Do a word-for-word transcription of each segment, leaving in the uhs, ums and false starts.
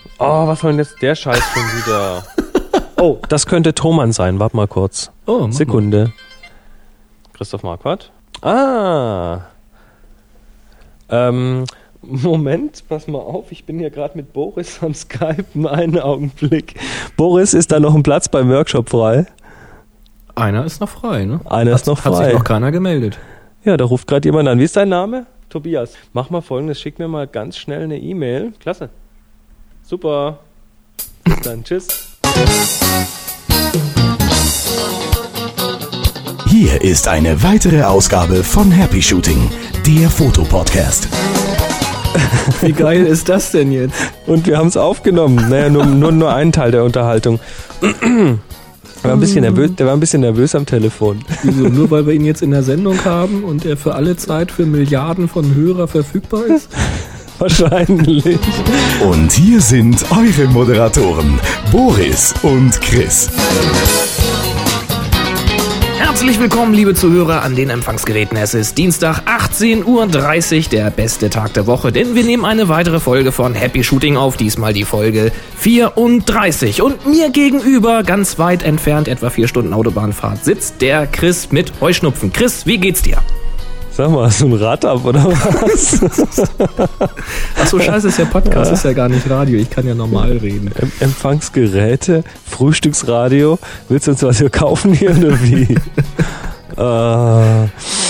Oh, was soll denn jetzt der Scheiß schon wieder? Oh, das könnte Thomann sein. Warte mal kurz. Oh, Sekunde. Mal. Christoph Marquardt? Ah. Ähm, Moment, pass mal auf. Ich bin hier gerade mit Boris am Skypen. Einen Augenblick. Boris, ist da noch ein Platz beim Workshop frei? Einer ist noch frei, ne? Einer hat, ist noch frei. Hat sich noch keiner gemeldet. Ja, da ruft gerade jemand an. Wie ist dein Name? Tobias. Mach mal Folgendes. Schick mir mal ganz schnell eine E-Mail. Klasse. Super. Bis dann. Tschüss. Hier ist eine weitere Ausgabe von Happy Shooting, der Fotopodcast. Wie geil ist das denn jetzt? Und wir haben es aufgenommen. Naja, nur, nur, nur ein Teil der Unterhaltung. Der war, ein bisschen nervös, der war ein bisschen nervös am Telefon. Wieso? Nur weil wir ihn jetzt in der Sendung haben und er für alle Zeit für Milliarden von Hörer verfügbar ist? Wahrscheinlich. Und hier sind eure Moderatoren, Boris und Chris. Herzlich willkommen, liebe Zuhörer, an den Empfangsgeräten. Es ist Dienstag, achtzehn Uhr dreißig, der beste Tag der Woche, denn wir nehmen eine weitere Folge von Happy Shooting auf, diesmal die Folge vierunddreißig. Und mir gegenüber, ganz weit entfernt, etwa vier Stunden Autobahnfahrt, sitzt der Chris mit Heuschnupfen. Chris, wie geht's dir? Sag mal, hast du ein Rad ab oder was? Achso, scheiße, ist ja Podcast, ja. Ist ja gar nicht Radio, ich kann ja normal reden. Em- Empfangsgeräte, Frühstücksradio, willst du uns was hier kaufen hier oder wie? äh,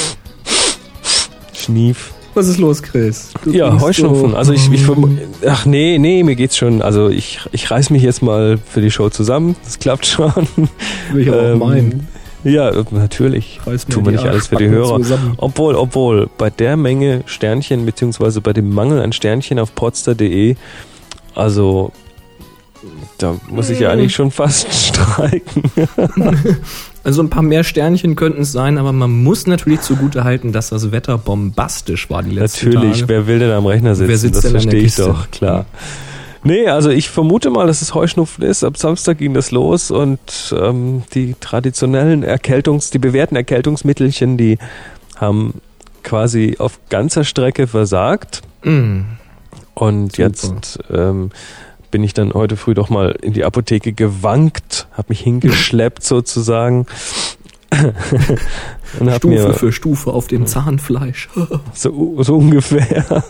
Schnief. Was ist los, Chris? Du ja, Heuschnupfen. So, also ich, ich, ach nee, nee, mir geht's schon. Also ich, ich reiß mich jetzt mal für die Show zusammen. Das klappt schon. Will ich auch ähm, meinen. Ja, natürlich. Tun wir nicht alles für die Hörer. Zusammen. Obwohl, obwohl, bei der Menge Sternchen, beziehungsweise bei dem Mangel an Sternchen auf podster punkt de, also da muss ich ja eigentlich schon fast streiken. Also ein paar mehr Sternchen könnten es sein, aber man muss natürlich zugutehalten, dass das Wetter bombastisch war die letzten natürlich, Tage. Natürlich, wer will denn am Rechner sitzen? Wer sitzt das denn verstehe ich Kiste? Doch, klar. Nee, also ich vermute mal, dass es Heuschnupfen ist. Ab Samstag ging das los und ähm, die traditionellen Erkältungs-, die bewährten Erkältungsmittelchen, die haben quasi auf ganzer Strecke versagt. Mm. Und Super. Jetzt ähm, bin ich dann heute früh doch mal in die Apotheke gewankt, habe mich hingeschleppt sozusagen. Und hab Stufe mir, für Stufe auf dem Zahnfleisch. so, so ungefähr.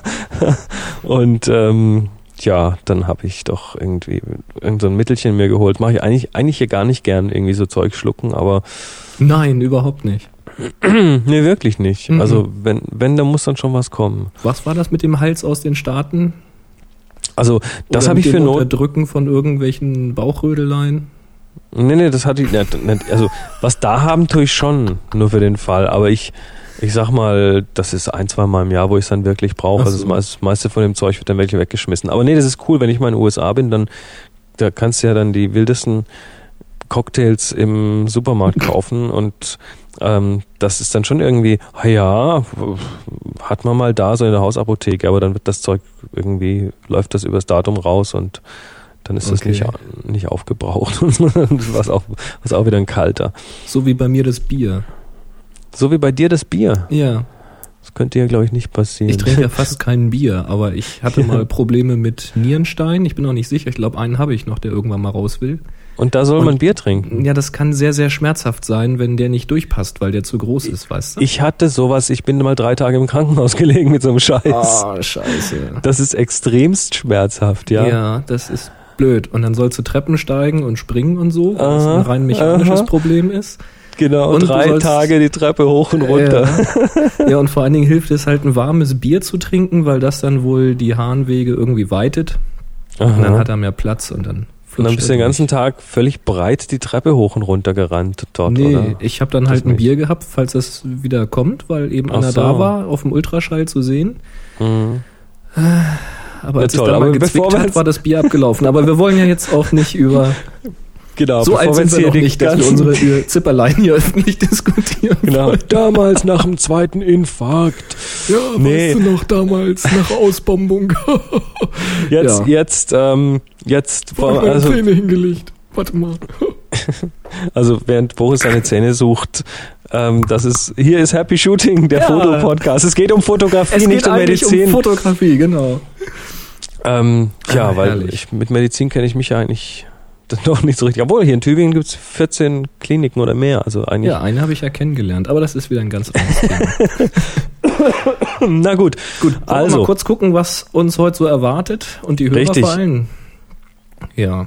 Und ähm, ja, dann habe ich doch irgendwie irgend so ein Mittelchen mir geholt. Mache ich eigentlich, eigentlich hier gar nicht gern irgendwie so Zeug schlucken, aber... Nein, überhaupt nicht. Nee, wirklich nicht. Mhm. Also wenn, wenn, dann muss dann schon was kommen. Was war das mit dem Hals aus den Staaten? Also das habe ich für Not... Unterdrücken von irgendwelchen Bauchrödeleien? Nee, nee, das hatte ich nicht. nicht also was da haben, tue ich schon, nur für den Fall. Aber ich... Ich sag mal, das ist ein, zwei Mal im Jahr, wo ich es dann wirklich brauche. So. Also das meiste von dem Zeug wird dann wirklich weggeschmissen. Aber nee, das ist cool, wenn ich mal in den U S A bin, dann da kannst du ja dann die wildesten Cocktails im Supermarkt kaufen und ähm, das ist dann schon irgendwie, ah ja, hat man mal da so in der Hausapotheke, aber dann wird das Zeug irgendwie, läuft das übers Datum raus und dann ist das okay. nicht, nicht aufgebraucht. was, auch, was auch wieder ein kalter. So wie bei mir das Bier. So wie bei dir das Bier? Ja. Das könnte ja, glaube ich, nicht passieren. Ich trinke ja fast kein Bier, aber ich hatte mal Probleme mit Nierenstein. Ich bin noch nicht sicher. Ich glaube, einen habe ich noch, der irgendwann mal raus will. Und da soll Und, man Bier trinken? Ja, das kann sehr, sehr schmerzhaft sein, wenn der nicht durchpasst, weil der zu groß ist, weißt du? Ich hatte sowas, ich bin mal drei Tage im Krankenhaus gelegen mit so einem Scheiß. Oh, scheiße. Das ist extremst schmerzhaft, ja. Ja, das ist blöd. Und dann sollst du Treppen steigen und springen und so, was aha, ein rein mechanisches aha. Problem ist. Genau, und drei sollst, Tage die Treppe hoch und runter. Ja. Ja, und vor allen Dingen hilft es halt, ein warmes Bier zu trinken, weil das dann wohl die Harnwege irgendwie weitet. Aha. Und dann hat er mehr Platz und dann Und dann bist du den ganzen Tag völlig breit die Treppe hoch und runter gerannt dort, nee, oder? Ich habe dann halt ein nicht. Bier gehabt, falls das wieder kommt, weil eben Ach einer so. da war, auf dem Ultraschall zu sehen. Mhm. Aber ja, als toll. es dann Aber mal gezwickt hat, war das Bier abgelaufen. Aber wir wollen ja jetzt auch nicht über... Genau, so alt sind wir noch nicht, dass wir unsere Zipperlein hier öffentlich diskutieren. Genau, wollen. Damals nach dem zweiten Infarkt. Ja, nee. Weißt du noch, damals nach Ausbombung. Jetzt, ja. jetzt, ähm, jetzt... Vor allem also, Zähne hingelegt. Warte mal. Also während Boris seine Zähne sucht, ähm, das ist, hier ist Happy Shooting, der ja. Fotopodcast. Es geht um Fotografie, es nicht geht um Medizin. Um Fotografie, genau. Ähm, ja, Ah, weil herrlich. ich, mit Medizin kenne ich mich ja eigentlich doch nicht so richtig. Obwohl, hier in Tübingen gibt es vierzehn Kliniken oder mehr. Also eigentlich. Ja, eine habe ich ja kennengelernt, aber das ist wieder ein ganz anderes Thema. Na gut. Gut, also Also. mal kurz gucken, was uns heute so erwartet und die Hörer Richtig. vor allem. Ja,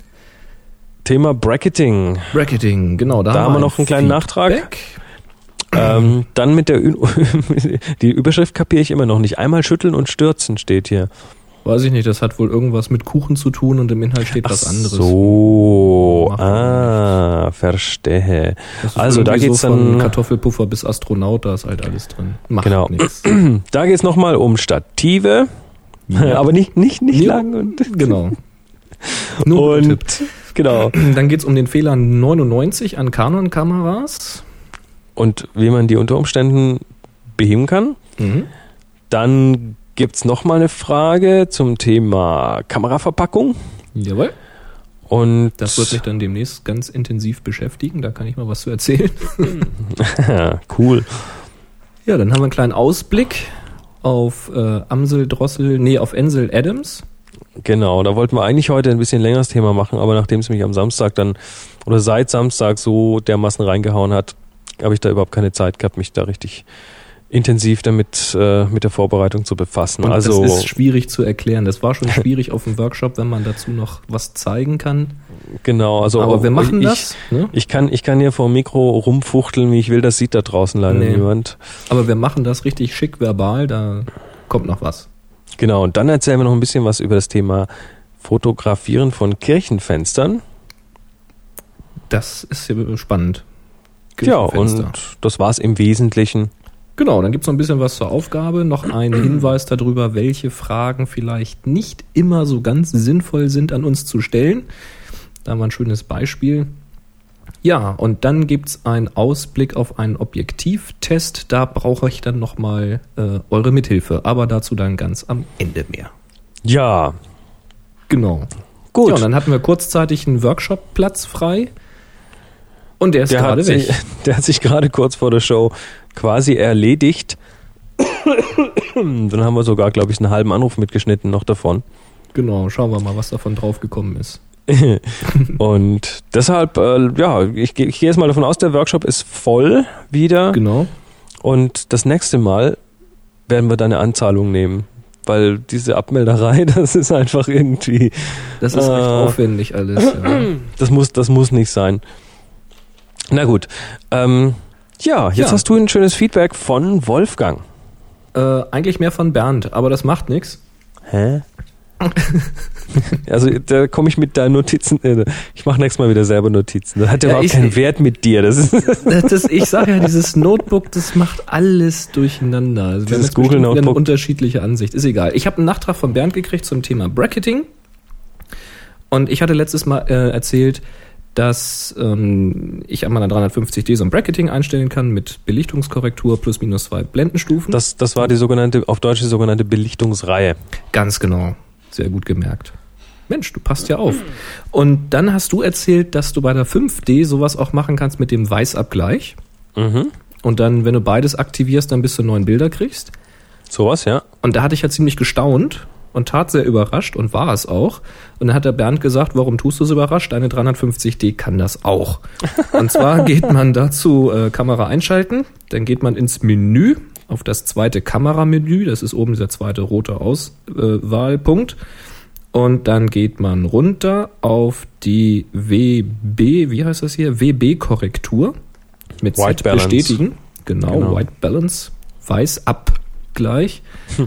Thema Bracketing. Bracketing, genau. Da, Da haben wir ein noch einen kleinen Nachtrag. Feedback. Ähm, dann mit der Ü die Überschrift kapiere ich immer noch nicht. Einmal schütteln und stürzen steht hier. Weiß ich nicht, das hat wohl irgendwas mit Kuchen zu tun und im Inhalt steht was anderes. So, Machen wir ah, verstehe. Das ist Also da irgendwie geht's so von dann, Kartoffelpuffer bis Astronaut, da ist halt alles drin. Macht genau. nichts. Da geht's nochmal um Stative, Ja. aber nicht nicht nicht Ja. lang und Genau. Nur ein und Tipp. genau. Dann geht's um den Fehler neunundneunzig an Canon-Kameras. Und wie man die unter Umständen beheben kann. Mhm. Dann gibt's noch mal eine Frage zum Thema Kameraverpackung. Jawohl. Und Das wird mich dann demnächst ganz intensiv beschäftigen. Da kann ich mal was zu erzählen. cool. Ja, dann haben wir einen kleinen Ausblick auf äh, Amsel Drossel, nee, auf Ansel Adams. Genau, da wollten wir eigentlich heute ein bisschen längeres Thema machen, aber nachdem es mich am Samstag dann oder seit Samstag so dermaßen reingehauen hat, habe ich da überhaupt keine Zeit gehabt, mich da richtig intensiv damit äh, mit der Vorbereitung zu befassen. Und also das ist schwierig zu erklären. Das war schon schwierig auf dem Workshop, wenn man dazu noch was zeigen kann. genau, also Aber wir machen ich, das. Ne? Ich kann ich kann hier vor dem Mikro rumfuchteln, wie ich will, das sieht da draußen leider Nee. niemand. Aber wir machen das richtig schick verbal. Da kommt noch was. Genau, und dann erzählen wir noch ein bisschen was über das Thema Fotografieren von Kirchenfenstern. Das ist ja spannend. Ja, Kirchenfenster. und das war's im Wesentlichen. Genau, dann gibt's noch ein bisschen was zur Aufgabe. Noch ein Hinweis darüber, welche Fragen vielleicht nicht immer so ganz sinnvoll sind, an uns zu stellen. Da haben wir ein schönes Beispiel. Ja, und dann gibt's einen Ausblick auf einen Objektivtest. Da brauche ich dann nochmal äh, eure Mithilfe. Aber dazu dann ganz am Ende mehr. Ja, Genau. gut. Ja, und dann hatten wir kurzzeitig einen Workshop-Platz frei. Und der ist der, gerade hat weg. sich, der hat sich gerade kurz vor der Show quasi erledigt. Dann haben wir sogar, glaube ich, einen halben Anruf mitgeschnitten noch davon. Genau, schauen wir mal, was davon draufgekommen ist. Und deshalb, äh, ja, ich, geh- ich gehe jetzt mal davon aus, der Workshop ist voll wieder. Genau. Und das nächste Mal werden wir da eine Anzahlung nehmen. Weil diese Abmelderei, das ist einfach irgendwie, Das ist Äh, recht aufwendig alles. Ja. das muss, das muss nicht sein. Na gut. Ähm, ja, jetzt Ja. hast du ein schönes Feedback von Wolfgang. Äh, eigentlich mehr von Bernd, aber das macht nichts. Hä? Also da komme ich mit deinen Notizen, äh, ich mache nächstes Mal wieder selber Notizen. Das hat ja, Ja, überhaupt ich- keinen Wert mit dir. Das ist Das, das, ich sage ja, dieses Notebook, das macht alles durcheinander. Also wir haben Dieses jetzt bestimmt Google wieder eine Notebook. unterschiedliche Ansicht. Ist egal. Ich habe einen Nachtrag von Bernd gekriegt zum Thema Bracketing. Und ich hatte letztes Mal äh, erzählt, dass ähm, ich an meiner dreihundertfünfzig D so ein Bracketing einstellen kann mit Belichtungskorrektur plus minus zwei Blendenstufen. das, das war die sogenannte, auf Deutsch die sogenannte Belichtungsreihe. Ganz genau. Sehr gut gemerkt. Mensch, du passt ja auf. Und dann hast du erzählt, dass du bei der fünf D sowas auch machen kannst mit dem Weißabgleich. Mhm. Und dann, wenn du beides aktivierst, dann bis du neun Bilder kriegst. Sowas, ja. Und da hatte ich ja ziemlich gestaunt und tat sehr überrascht und war es auch. Und dann hat der Bernd gesagt, warum tust du so überrascht? Deine dreihundertfünfzig D kann das auch. Und zwar geht man dazu äh, Kamera einschalten, dann geht man ins Menü, auf das zweite Kameramenü, das ist oben dieser zweite rote Auswahlpunkt. Und dann geht man runter auf die W B, wie heißt das hier? W B-Korrektur mit White Z Balance. bestätigen. Genau, Genau. White Balance, Weißabgleich.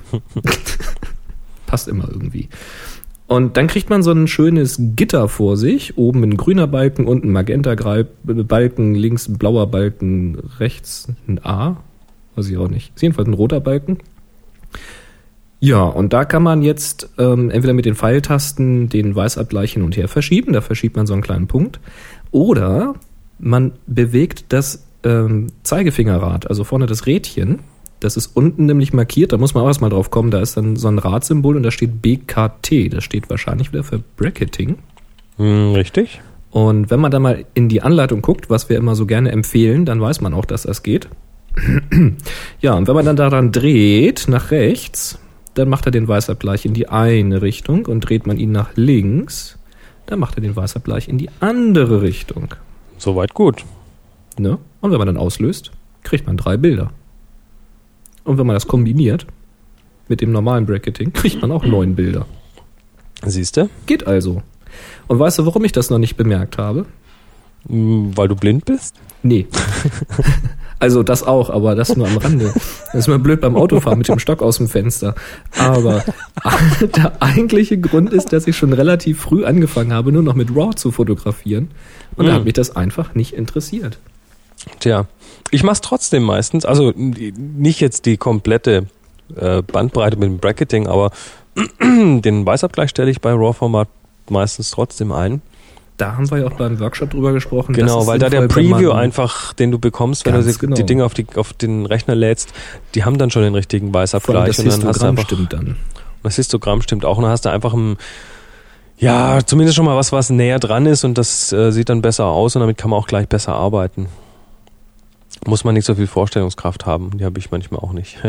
Passt immer irgendwie. Und dann kriegt man so ein schönes Gitter vor sich. Oben ein grüner Balken, unten ein Magenta-Balken, links ein blauer Balken, rechts ein A. Weiß ich auch nicht. Ist jedenfalls ein roter Balken. Ja, und da kann man jetzt ähm, entweder mit den Pfeiltasten den Weißabgleich hin und her verschieben. Da verschiebt man so einen kleinen Punkt. Oder man bewegt das ähm, Zeigefingerrad, also vorne das Rädchen. Das ist unten nämlich markiert, da muss man auch erstmal drauf kommen. Da ist dann so ein Radsymbol und da steht B K T. Das steht wahrscheinlich wieder für Bracketing. Hm, richtig. Und wenn man da mal in die Anleitung guckt, was wir immer so gerne empfehlen, dann weiß man auch, dass das geht. Ja, und wenn man dann daran dreht, nach rechts, dann macht er den Weißabgleich in die eine Richtung und dreht man ihn nach links, dann macht er den Weißabgleich in die andere Richtung. Soweit gut. Ne? Und wenn man dann auslöst, kriegt man drei Bilder. Und wenn man das kombiniert mit dem normalen Bracketing, kriegt man auch neun Bilder. Siehst du? Geht also. Und weißt du, warum ich das noch nicht bemerkt habe? Weil du blind bist? Nee. Also das auch, aber das nur am Rande. Das ist mal blöd beim Autofahren mit dem Stock aus dem Fenster. Aber der eigentliche Grund ist, dass ich schon relativ früh angefangen habe, nur noch mit RAW zu fotografieren. Und mhm. da hat mich das einfach nicht interessiert. Tja, ich mach's trotzdem meistens. Also nicht jetzt die komplette äh, Bandbreite mit dem Bracketing, aber den Weißabgleich stelle ich bei RAW-Format meistens trotzdem ein. Da haben wir ja auch beim Workshop drüber gesprochen. Genau, weil da der Preview einfach, den du bekommst, wenn du die, genau. die Dinge auf, die, auf den Rechner lädst, die haben dann schon den richtigen Weißabgleich. Das Histogramm stimmt dann. Das Histogramm stimmt auch. Und dann hast du einfach ein, ja, zumindest schon mal was, was näher dran ist und das äh, sieht dann besser aus und damit kann man auch gleich besser arbeiten. Muss man nicht so viel Vorstellungskraft haben. Die habe ich manchmal auch nicht.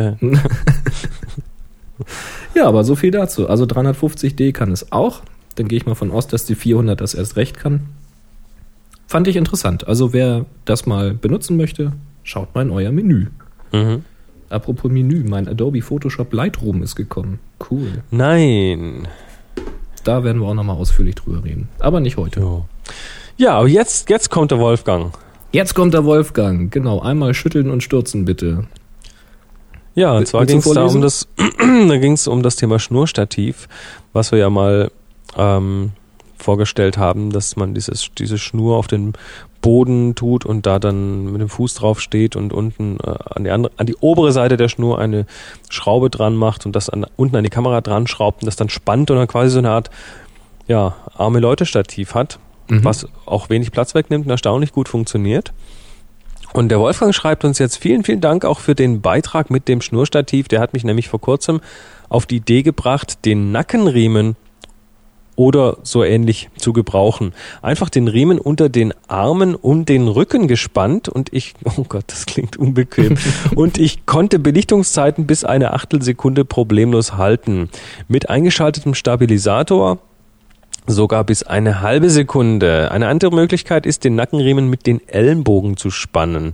Ja, aber so viel dazu. Also dreihundertfünfzig D kann es auch. Dann gehe ich mal von aus, dass die vierhundert das erst recht kann. Fand ich interessant. Also wer das mal benutzen möchte, schaut mal in euer Menü. Mhm. Apropos Menü, mein Adobe Photoshop Lightroom ist gekommen. Cool. Nein. Da werden wir auch nochmal ausführlich drüber reden. Aber nicht heute. Ja, ja, aber jetzt, jetzt kommt der Wolfgang. Jetzt kommt der Wolfgang. Genau, einmal schütteln und stürzen bitte. Ja, und zwar ging es da um das, da ging es um das Thema Schnurstativ, was wir ja mal ähm, vorgestellt haben, dass man dieses, diese Schnur auf den Boden tut und da dann mit dem Fuß drauf steht und unten äh, an die andere, an die obere Seite der Schnur eine Schraube dran macht und das an, unten an die Kamera dran schraubt und das dann spannt und dann quasi so eine Art, ja, arme Leute Stativ hat, mhm. was auch wenig Platz wegnimmt und erstaunlich gut funktioniert. Und der Wolfgang schreibt uns jetzt vielen, vielen Dank auch für den Beitrag mit dem Schnurstativ. Der hat mich nämlich vor kurzem auf die Idee gebracht, den Nackenriemen oder so ähnlich zu gebrauchen. Einfach den Riemen unter den Armen und den Rücken gespannt und ich, oh Gott, das klingt unbequem, und ich konnte Belichtungszeiten bis eine Achtelsekunde problemlos halten. Mit eingeschaltetem Stabilisator sogar bis eine halbe Sekunde. Eine andere Möglichkeit ist, den Nackenriemen mit den Ellenbogen zu spannen.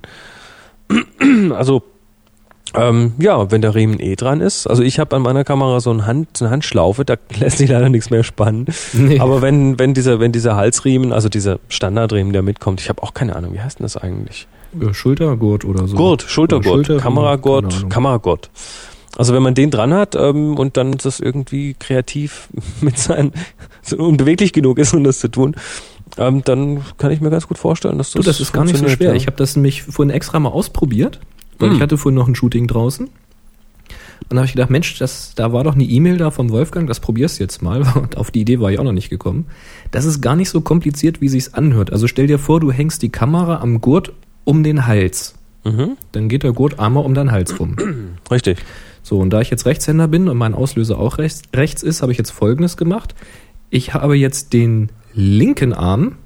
Also, ähm, ja, wenn der Riemen eh dran ist. Also ich habe an meiner Kamera so eine, Hand, so eine Handschlaufe, da lässt sich leider nichts mehr spannen. Nee. Aber wenn, wenn dieser, wenn dieser Halsriemen, also dieser Standardriemen, der mitkommt, ich habe auch keine Ahnung, wie heißt denn das eigentlich? Schultergurt oder so. Gurt, Schultergurt, Schulter, Kameragurt, Kameragurt. Also wenn man den dran hat ähm, und dann das irgendwie kreativ mit seinen so unbeweglich genug ist, um das zu tun, ähm, dann kann ich mir ganz gut vorstellen, dass das du, das ist gar nicht so schwer. Ja. Ich habe das nämlich vorhin extra mal ausprobiert, weil hm. ich hatte vorhin noch ein Shooting draußen. Und dann habe ich gedacht, Mensch, das, da war doch eine E-Mail da vom Wolfgang, das probierst du jetzt mal. Und auf die Idee war ich auch noch nicht gekommen. Das ist gar nicht so kompliziert, wie sich's anhört. Also stell dir vor, du hängst die Kamera am Gurt um den Hals. Mhm. Dann geht der Gurt einmal um deinen Hals rum. Richtig. So, und da ich jetzt Rechtshänder bin und mein Auslöser auch rechts, rechts ist, habe ich jetzt Folgendes gemacht. Ich habe jetzt den linken Arm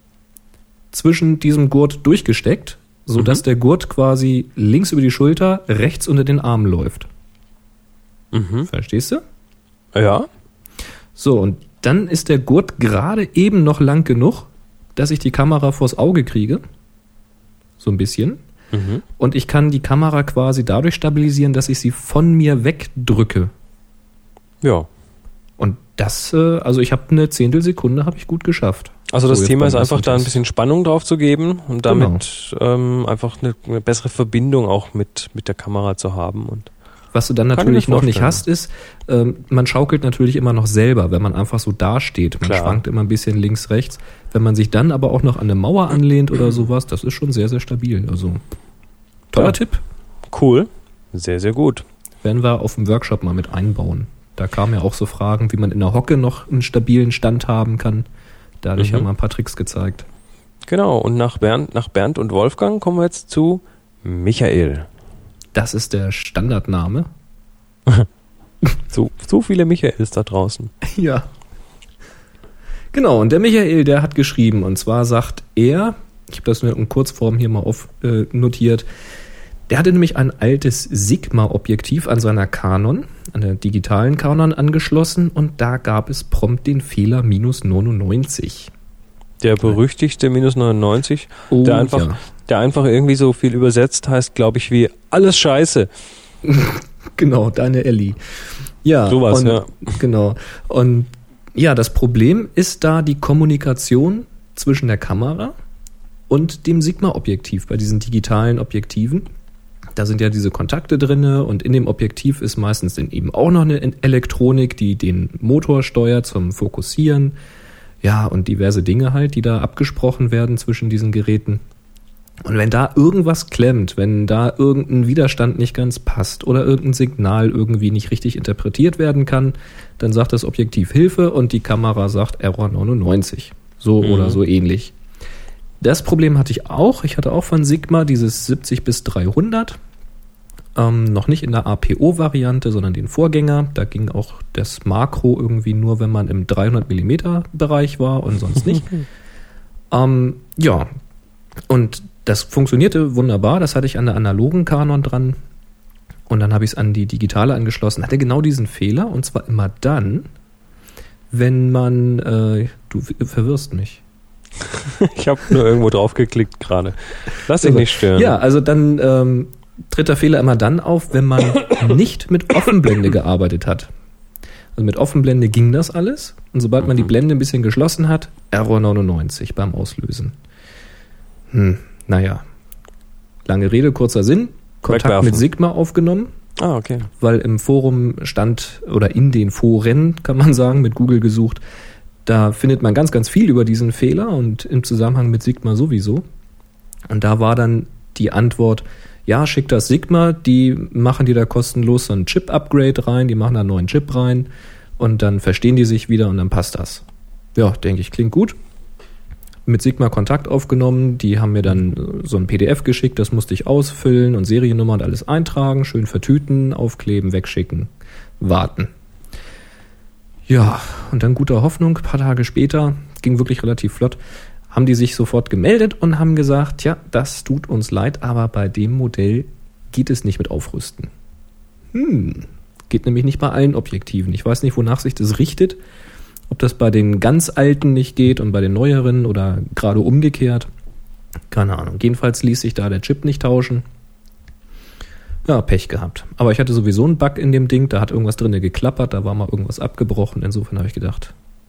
zwischen diesem Gurt durchgesteckt, sodass mhm. der Gurt quasi links über die Schulter, rechts unter den Arm läuft. Mhm. Verstehst du? Ja. So, und dann ist der Gurt gerade eben noch lang genug, dass ich die Kamera vors Auge kriege. So ein bisschen. Mhm. Und ich kann die Kamera quasi dadurch stabilisieren, dass ich sie von mir wegdrücke. Ja. Und das, also ich habe eine Zehntelsekunde, habe ich gut geschafft. Also das so Thema ist einfach, da ein bisschen Spannung drauf zu geben und damit genau. ähm, einfach eine, eine bessere Verbindung auch mit, mit der Kamera zu haben. Und was du dann natürlich noch nicht hast, ist, ähm, man schaukelt natürlich immer noch selber, wenn man einfach so dasteht. Man Klar. schwankt immer ein bisschen links, rechts. Wenn man sich dann aber auch noch an eine Mauer anlehnt oder sowas, das ist schon sehr, sehr stabil. Also toller ja. Tipp. Cool. Sehr, sehr gut. Werden wir auf dem Workshop mal mit einbauen. Da kamen ja auch so Fragen, wie man in der Hocke noch einen stabilen Stand haben kann. Dadurch mhm. haben wir ein paar Tricks gezeigt. Genau, und nach Bernd, nach Bernd und Wolfgang kommen wir jetzt zu Michael. Das ist der Standardname. so, so viele Michaels da draußen. Ja. Genau, und der Michael, der hat geschrieben, und zwar sagt er, ich habe das nur in Kurzform hier mal auf, äh, notiert, Der hatte nämlich ein altes Sigma-Objektiv an seiner Canon, an der digitalen Canon angeschlossen und da gab es prompt den Fehler minus neunundneunzig. Der berüchtigte minus neunundneunzig, Oh, der einfach, ja. der einfach irgendwie so viel übersetzt heißt, glaube ich, wie alles scheiße. Genau, deine Ellie. Ja, Sowas, und, ja. Genau. Und ja, das Problem ist da die Kommunikation zwischen der Kamera und dem Sigma-Objektiv bei diesen digitalen Objektiven. Da sind ja diese Kontakte drinne und in dem Objektiv ist meistens dann eben auch noch eine Elektronik, die den Motor steuert zum Fokussieren. Ja, und diverse Dinge halt, die da abgesprochen werden zwischen diesen Geräten. Und wenn da irgendwas klemmt, wenn da irgendein Widerstand nicht ganz passt oder irgendein Signal irgendwie nicht richtig interpretiert werden kann, dann sagt das Objektiv Hilfe und die Kamera sagt Error neunundneunzig. So mhm. oder so ähnlich. Das Problem hatte ich auch. Ich hatte auch von Sigma dieses siebzig bis dreihundert. Ähm, noch nicht in der A P O-Variante, sondern den Vorgänger. Da ging auch das Makro irgendwie nur, wenn man im dreihundert Millimeter Bereich war und sonst nicht. ähm, ja, und das funktionierte wunderbar. Das hatte ich an der analogen Canon dran. Und dann habe ich es an die digitale angeschlossen. Hatte genau diesen Fehler. Und zwar immer dann, wenn man... Äh, du verwirrst mich. Ich habe nur irgendwo drauf geklickt gerade. Lass dich also, nicht stören. Ja, also dann ähm, tritt der Fehler immer dann auf, wenn man nicht mit Offenblende gearbeitet hat. Also mit Offenblende ging das alles. Und sobald man die Blende ein bisschen geschlossen hat, Error neunundneunzig beim Auslösen. Hm, naja. Lange Rede, kurzer Sinn. Kontakt Wegwerfen. mit Sigma aufgenommen. Ah, okay. Weil im Forum stand, oder in den Foren, kann man sagen, mit Google gesucht, da findet man ganz, ganz viel über diesen Fehler und im Zusammenhang mit Sigma sowieso. Und da war dann die Antwort, ja, schick das Sigma, die machen dir da kostenlos so ein Chip-Upgrade rein, die machen da einen neuen Chip rein und dann verstehen die sich wieder und dann passt das. Ja, denke ich, klingt gut. Mit Sigma Kontakt aufgenommen, die haben mir dann so ein P D F geschickt, das musste ich ausfüllen und Seriennummer und alles eintragen, schön vertüten, aufkleben, wegschicken, warten. Ja, und dann guter Hoffnung, ein paar Tage später, ging wirklich relativ flott, haben die sich sofort gemeldet und haben gesagt, ja, das tut uns leid, aber bei dem Modell geht es nicht mit Aufrüsten. Hm, geht nämlich nicht bei allen Objektiven. Ich weiß nicht, wonach sich das richtet, ob das bei den ganz alten nicht geht und bei den neueren oder gerade umgekehrt. Keine Ahnung. Jedenfalls ließ sich da der Chip nicht tauschen. Ja, Pech gehabt. Aber ich hatte sowieso einen Bug in dem Ding, da hat irgendwas drin geklappert, da war mal irgendwas abgebrochen. Insofern habe ich gedacht,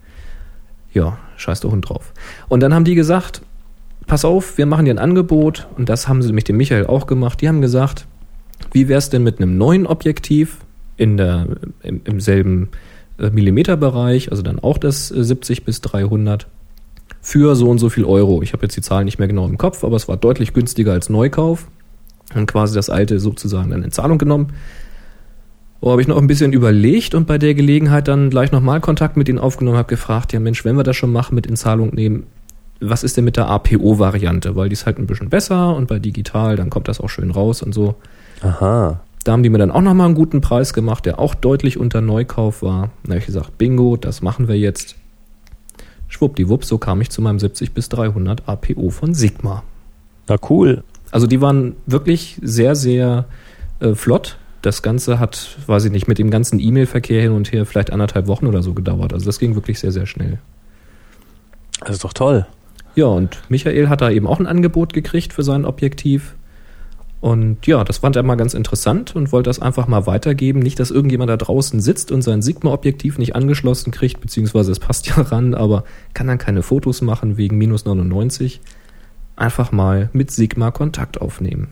ja, scheiß der Hund drauf. Und dann haben die gesagt, pass auf, wir machen dir ein Angebot. Und das haben sie nämlich dem Michael auch gemacht. Die haben gesagt, wie wär's denn mit einem neuen Objektiv in der, im, im selben Millimeterbereich, also dann auch das siebzig bis dreihundert für so und so viel Euro. Ich habe jetzt die Zahlen nicht mehr genau im Kopf, aber es war deutlich günstiger als Neukauf. Und quasi das alte sozusagen dann in Zahlung genommen. Wo habe ich noch ein bisschen überlegt und bei der Gelegenheit dann gleich nochmal Kontakt mit ihnen aufgenommen, habe gefragt, ja Mensch, wenn wir das schon machen, mit in Zahlung nehmen, was ist denn mit der A P O-Variante? Weil die ist halt ein bisschen besser und bei digital, dann kommt das auch schön raus und so. Aha. Da haben die mir dann auch nochmal einen guten Preis gemacht, der auch deutlich unter Neukauf war. Da habe ich gesagt, bingo, das machen wir jetzt. Schwuppdiwupp, so kam ich zu meinem siebzig bis dreihundert A P O von Sigma. Na cool. Also die waren wirklich sehr, sehr äh, flott. Das Ganze hat, weiß ich nicht, mit dem ganzen E-Mail-Verkehr hin und her vielleicht anderthalb Wochen oder so gedauert. Also das ging wirklich sehr, sehr schnell. Das ist doch toll. Ja, und Michael hat da eben auch ein Angebot gekriegt für sein Objektiv. Und ja, das fand er mal ganz interessant und wollte das einfach mal weitergeben. Nicht, dass irgendjemand da draußen sitzt und sein Sigma-Objektiv nicht angeschlossen kriegt, beziehungsweise es passt ja ran, aber kann dann keine Fotos machen wegen minus neunundneunzig. Einfach mal mit Sigma Kontakt aufnehmen.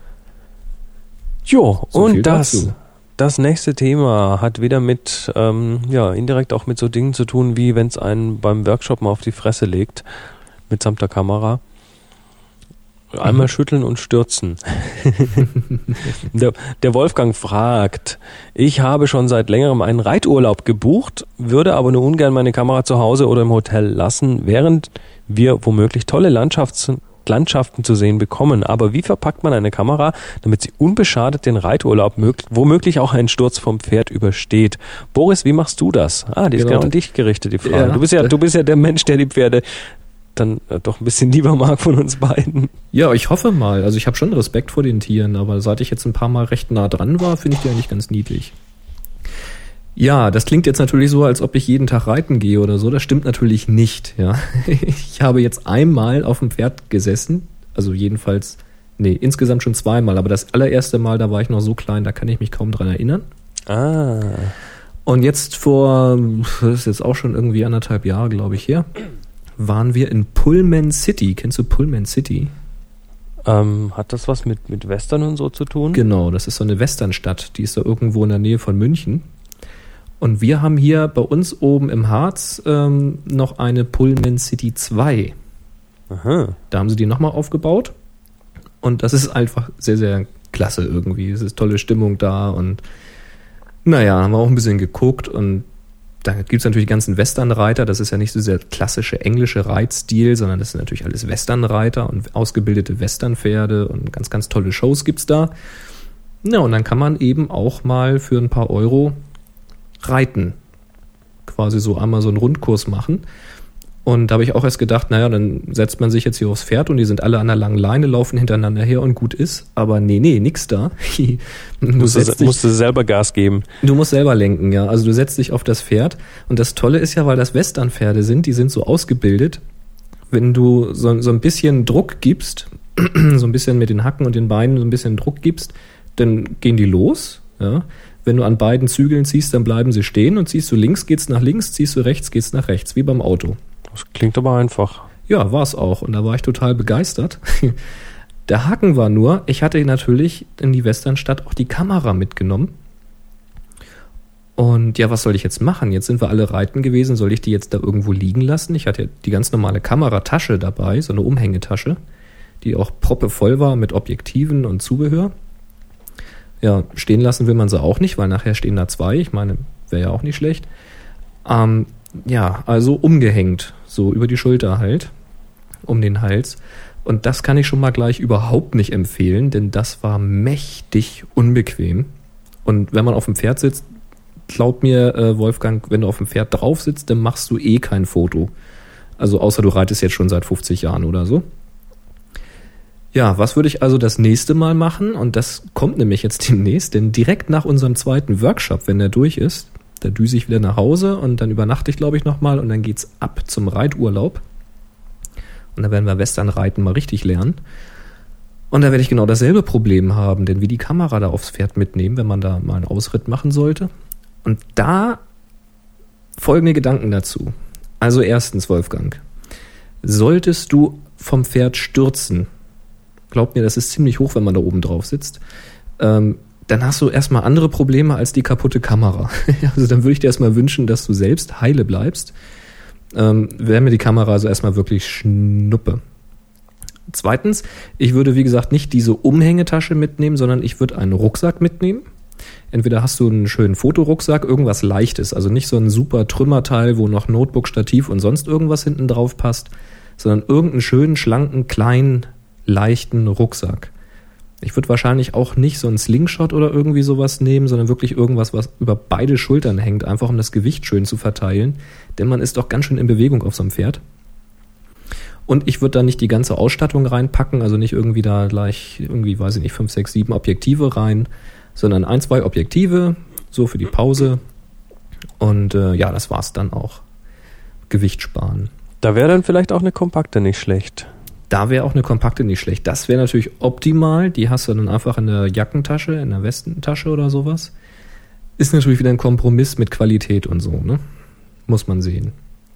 Jo, So viel und das, dazu. das nächste Thema hat wieder mit, ähm, ja, indirekt auch mit so Dingen zu tun, wie wenn es einen beim Workshop mal auf die Fresse legt, mitsamt der Kamera. Einmal mhm. schütteln und stürzen. der, der Wolfgang fragt, ich habe schon seit längerem einen Reiturlaub gebucht, würde aber nur ungern meine Kamera zu Hause oder im Hotel lassen, während wir womöglich tolle Landschafts Landschaften zu sehen bekommen. Aber wie verpackt man eine Kamera, damit sie unbeschadet den Reiturlaub, mög- womöglich auch einen Sturz vom Pferd übersteht? Boris, wie machst du das? Ah, die ist Genau. genau an dich gerichtet, die Frage. Ja. Du bist ja, du bist ja der Mensch, der die Pferde dann äh, doch ein bisschen lieber mag von uns beiden. Ja, ich hoffe mal. Also ich habe schon Respekt vor den Tieren, aber seit ich jetzt ein paar Mal recht nah dran war, finde ich die eigentlich ganz niedlich. Ja, das klingt jetzt natürlich so, als ob ich jeden Tag reiten gehe oder so. Das stimmt natürlich nicht. Ja, ich habe jetzt einmal auf dem Pferd gesessen, also jedenfalls, nee, insgesamt schon zweimal. Aber das allererste Mal, da war ich noch so klein, da kann ich mich kaum dran erinnern. Ah. Und jetzt vor, das ist jetzt auch schon irgendwie anderthalb Jahre, glaube ich, her, waren wir in Pullman City. Kennst du Pullman City? Ähm, hat das was mit, mit Western und so zu tun? Genau, das ist so eine Westernstadt. Die ist da irgendwo in der Nähe von München. Und wir haben hier bei uns oben im Harz ähm, noch eine Pullman City zwei. Aha. Da haben sie die nochmal aufgebaut. Und das ist einfach sehr, sehr klasse irgendwie. Es ist tolle Stimmung da. Und naja, haben wir auch ein bisschen geguckt. Und da gibt es natürlich die ganzen Westernreiter. Das ist ja nicht so der klassische englische Reitstil, sondern das sind natürlich alles Westernreiter und ausgebildete Westernpferde. Und ganz, ganz tolle Shows gibt's da. Ja, und dann kann man eben auch mal für ein paar Euro reiten. Quasi so einmal so einen Rundkurs machen. Und da habe ich auch erst gedacht, naja, dann setzt man sich jetzt hier aufs Pferd und die sind alle an einer langen Leine, laufen hintereinander her und gut ist. Aber nee, nee, nix da. Du musst, dich, musst du selber Gas geben. Du musst selber lenken, ja. Also du setzt dich auf das Pferd. Und das Tolle ist ja, weil das Westernpferde sind, die sind so ausgebildet, wenn du so, so ein bisschen Druck gibst, so ein bisschen mit den Hacken und den Beinen so ein bisschen Druck gibst, dann gehen die los, ja. Wenn du an beiden Zügeln ziehst, dann bleiben sie stehen und ziehst du links, geht's nach links, ziehst du rechts, geht's nach rechts, wie beim Auto. Das klingt aber einfach. Ja, war es auch und da war ich total begeistert. Der Haken war nur, ich hatte natürlich in die Westernstadt auch die Kamera mitgenommen. Und ja, was soll ich jetzt machen? Jetzt sind wir alle reiten gewesen, soll ich die jetzt da irgendwo liegen lassen? Ich hatte die ganz normale Kameratasche dabei, so eine Umhängetasche, die auch proppevoll war mit Objektiven und Zubehör. Ja, stehen lassen will man sie auch nicht, weil nachher stehen da zwei. Ich meine, wäre ja auch nicht schlecht. Ähm, ja, also umgehängt, so über die Schulter halt, um den Hals. Und das kann ich schon mal gleich überhaupt nicht empfehlen, denn das war mächtig unbequem. Und wenn man auf dem Pferd sitzt, glaub mir, äh, Wolfgang, wenn du auf dem Pferd drauf sitzt, dann machst du eh kein Foto. Also außer du reitest jetzt schon seit fünfzig Jahren oder so. Ja, was würde ich also das nächste Mal machen? Und das kommt nämlich jetzt demnächst, denn direkt nach unserem zweiten Workshop, wenn der durch ist, da düse ich wieder nach Hause und dann übernachte ich, glaube ich, nochmal und dann geht's ab zum Reiturlaub. Und da werden wir Westernreiten mal richtig lernen. Und da werde ich genau dasselbe Problem haben, denn wie die Kamera da aufs Pferd mitnehmen, wenn man da mal einen Ausritt machen sollte. Und da folgende Gedanken dazu. Also erstens, Wolfgang, solltest du vom Pferd stürzen, glaub mir, das ist ziemlich hoch, wenn man da oben drauf sitzt, ähm, dann hast du erstmal andere Probleme als die kaputte Kamera. Also dann würde ich dir erstmal wünschen, dass du selbst heile bleibst. Ähm, wäre mir die Kamera also erstmal wirklich schnuppe. Zweitens, ich würde wie gesagt nicht diese Umhängetasche mitnehmen, sondern ich würde einen Rucksack mitnehmen. Entweder hast du einen schönen Fotorucksack, irgendwas Leichtes, also nicht so ein super Trümmerteil, wo noch Notebook, Stativ und sonst irgendwas hinten drauf passt, sondern irgendeinen schönen, schlanken, kleinen, leichten Rucksack. Ich würde wahrscheinlich auch nicht so einen Slingshot oder irgendwie sowas nehmen, sondern wirklich irgendwas, was über beide Schultern hängt, einfach um das Gewicht schön zu verteilen, denn man ist doch ganz schön in Bewegung auf so einem Pferd. Und ich würde da nicht die ganze Ausstattung reinpacken, also nicht irgendwie da gleich irgendwie, weiß ich nicht, fünf, sechs, sieben Objektive rein, sondern ein, zwei Objektive, so für die Pause. Und äh, ja, das war's dann auch. Gewicht sparen. Da wäre dann vielleicht auch eine kompakte nicht schlecht. Da wäre auch eine kompakte nicht schlecht. Das wäre natürlich optimal. Die hast du dann einfach in der Jackentasche, in der Westentasche oder sowas. Ist natürlich wieder ein Kompromiss mit Qualität und so, ne? Muss man sehen.